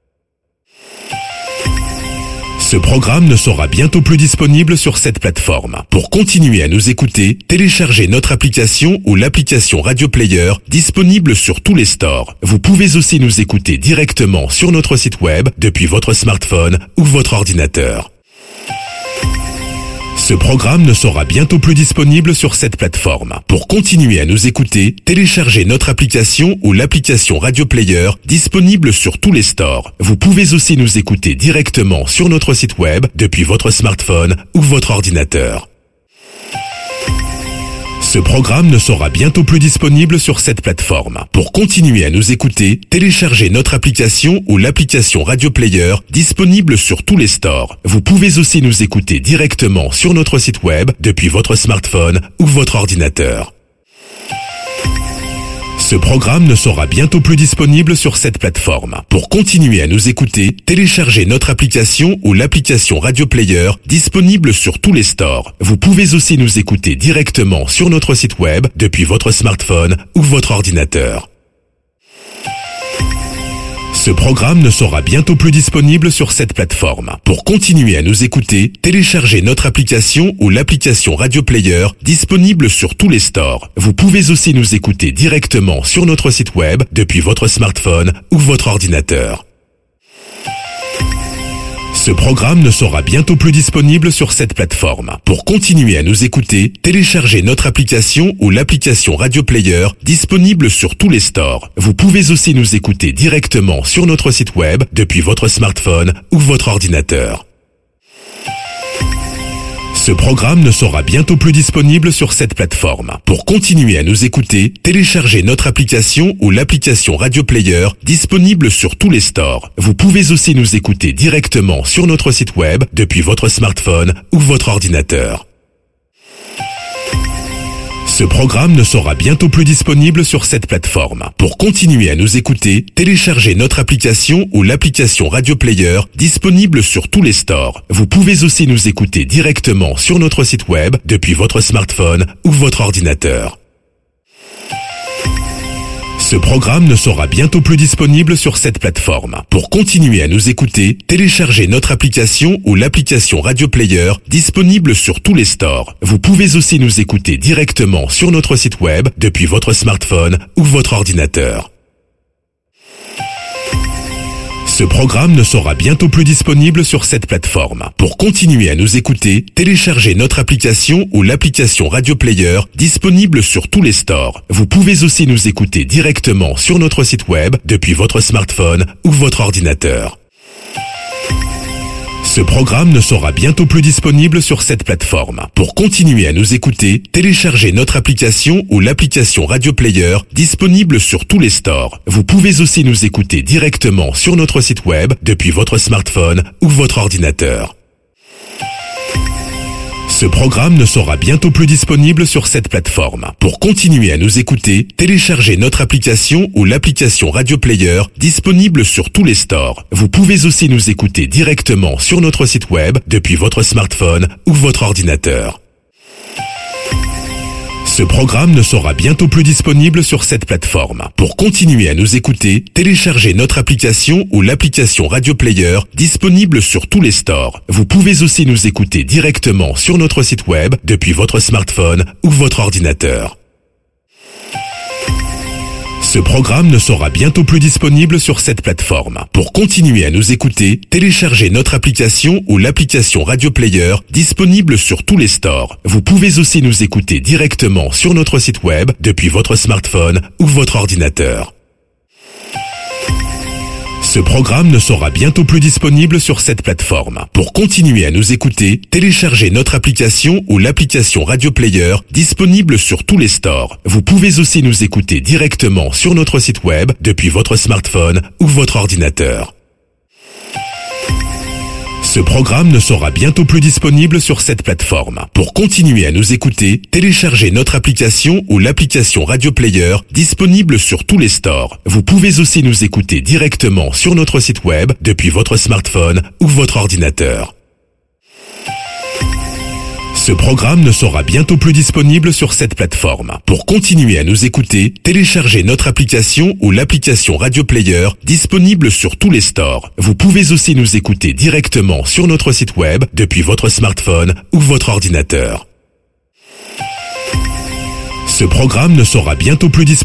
Ce programme ne sera bientôt plus disponible sur cette plateforme. Pour continuer à nous écouter, téléchargez notre application ou l'application Radio Player disponible sur tous les stores. Vous pouvez aussi nous écouter directement sur notre site web depuis votre smartphone ou votre ordinateur. Ce programme ne sera bientôt plus disponible sur cette plateforme. Pour continuer à nous écouter, téléchargez notre application ou l'application Radio Player disponible sur tous les stores. Vous pouvez aussi nous écouter directement sur notre site web depuis votre smartphone ou votre ordinateur. Ce programme ne sera bientôt plus disponible sur cette plateforme. Pour continuer à nous écouter, téléchargez notre application ou l'application Radio Player disponible sur tous les stores. Vous pouvez aussi nous écouter directement sur notre site web depuis votre smartphone ou votre ordinateur. Ce programme ne sera bientôt plus disponible sur cette plateforme. Pour continuer à nous écouter, téléchargez notre application ou l'application Radio Player disponible sur tous les stores. Vous pouvez aussi nous écouter directement sur notre site web depuis votre smartphone ou votre ordinateur. Ce programme ne sera bientôt plus disponible sur cette plateforme. Pour continuer à nous écouter, téléchargez notre application ou l'application Radio Player disponible sur tous les stores. Vous pouvez aussi nous écouter directement sur notre site web depuis votre smartphone ou votre ordinateur. Ce programme ne sera bientôt plus disponible sur cette plateforme. Pour continuer à nous écouter, téléchargez notre application ou l'application Radio Player disponible sur tous les stores. Vous pouvez aussi nous écouter directement sur notre site web depuis votre smartphone ou votre ordinateur. Ce programme ne sera bientôt plus disponible sur cette plateforme. Pour continuer à nous écouter, téléchargez notre application ou l'application Radio Player disponible sur tous les stores. Vous pouvez aussi nous écouter directement sur notre site web depuis votre smartphone ou votre ordinateur. Ce programme ne sera bientôt plus disponible sur cette plateforme. Pour continuer à nous écouter, téléchargez notre application ou l'application Radio Player disponible sur tous les stores. Vous pouvez aussi nous écouter directement sur notre site web depuis votre smartphone ou votre ordinateur. Ce programme ne sera bientôt plus disponible sur cette plateforme. Pour continuer à nous écouter, téléchargez notre application ou l'application Radio Player disponible sur tous les stores. Vous pouvez aussi nous écouter directement sur notre site web depuis votre smartphone ou votre ordinateur. Ce programme ne sera bientôt plus disponible sur cette plateforme. Pour continuer à nous écouter, téléchargez notre application ou l'application Radio Player disponible sur tous les stores. Vous pouvez aussi nous écouter directement sur notre site web depuis votre smartphone ou votre ordinateur. Ce programme ne sera bientôt plus disponible sur cette plateforme. Pour continuer à nous écouter, téléchargez notre application ou l'application Radio Player disponible sur tous les stores. Vous pouvez aussi nous écouter directement sur notre site web depuis votre smartphone ou votre ordinateur. Ce programme ne sera bientôt plus disponible sur cette plateforme. Pour continuer à nous écouter, téléchargez notre application ou l'application Radio Player disponible sur tous les stores. Vous pouvez aussi nous écouter directement sur notre site web depuis votre smartphone ou votre ordinateur. Ce programme ne sera bientôt plus disponible sur cette plateforme. Pour continuer à nous écouter, téléchargez notre application ou l'application Radio Player disponible sur tous les stores. Vous pouvez aussi nous écouter directement sur notre site web depuis votre smartphone ou votre ordinateur. Ce programme ne sera bientôt plus disponible sur cette plateforme. Pour continuer à nous écouter, téléchargez notre application ou l'application Radio Player disponible sur tous les stores. Vous pouvez aussi nous écouter directement sur notre site web depuis votre smartphone ou votre ordinateur. Ce programme ne sera bientôt plus disponible sur cette plateforme. Pour continuer à nous écouter, téléchargez notre application ou l'application Radio Player disponible sur tous les stores. Vous pouvez aussi nous écouter directement sur notre site web depuis votre smartphone ou votre ordinateur. Ce programme ne sera bientôt plus disponible sur cette plateforme. Pour continuer à nous écouter, téléchargez notre application ou l'application Radio Player disponible sur tous les stores. Vous pouvez aussi nous écouter directement sur notre site web depuis votre smartphone ou votre ordinateur. Ce programme ne sera bientôt plus disponible sur cette plateforme. Pour continuer à nous écouter, téléchargez notre application ou l'application Radio Player disponible sur tous les stores. Vous pouvez aussi nous écouter directement sur notre site web depuis votre smartphone ou votre ordinateur. Ce programme ne sera bientôt plus disponible.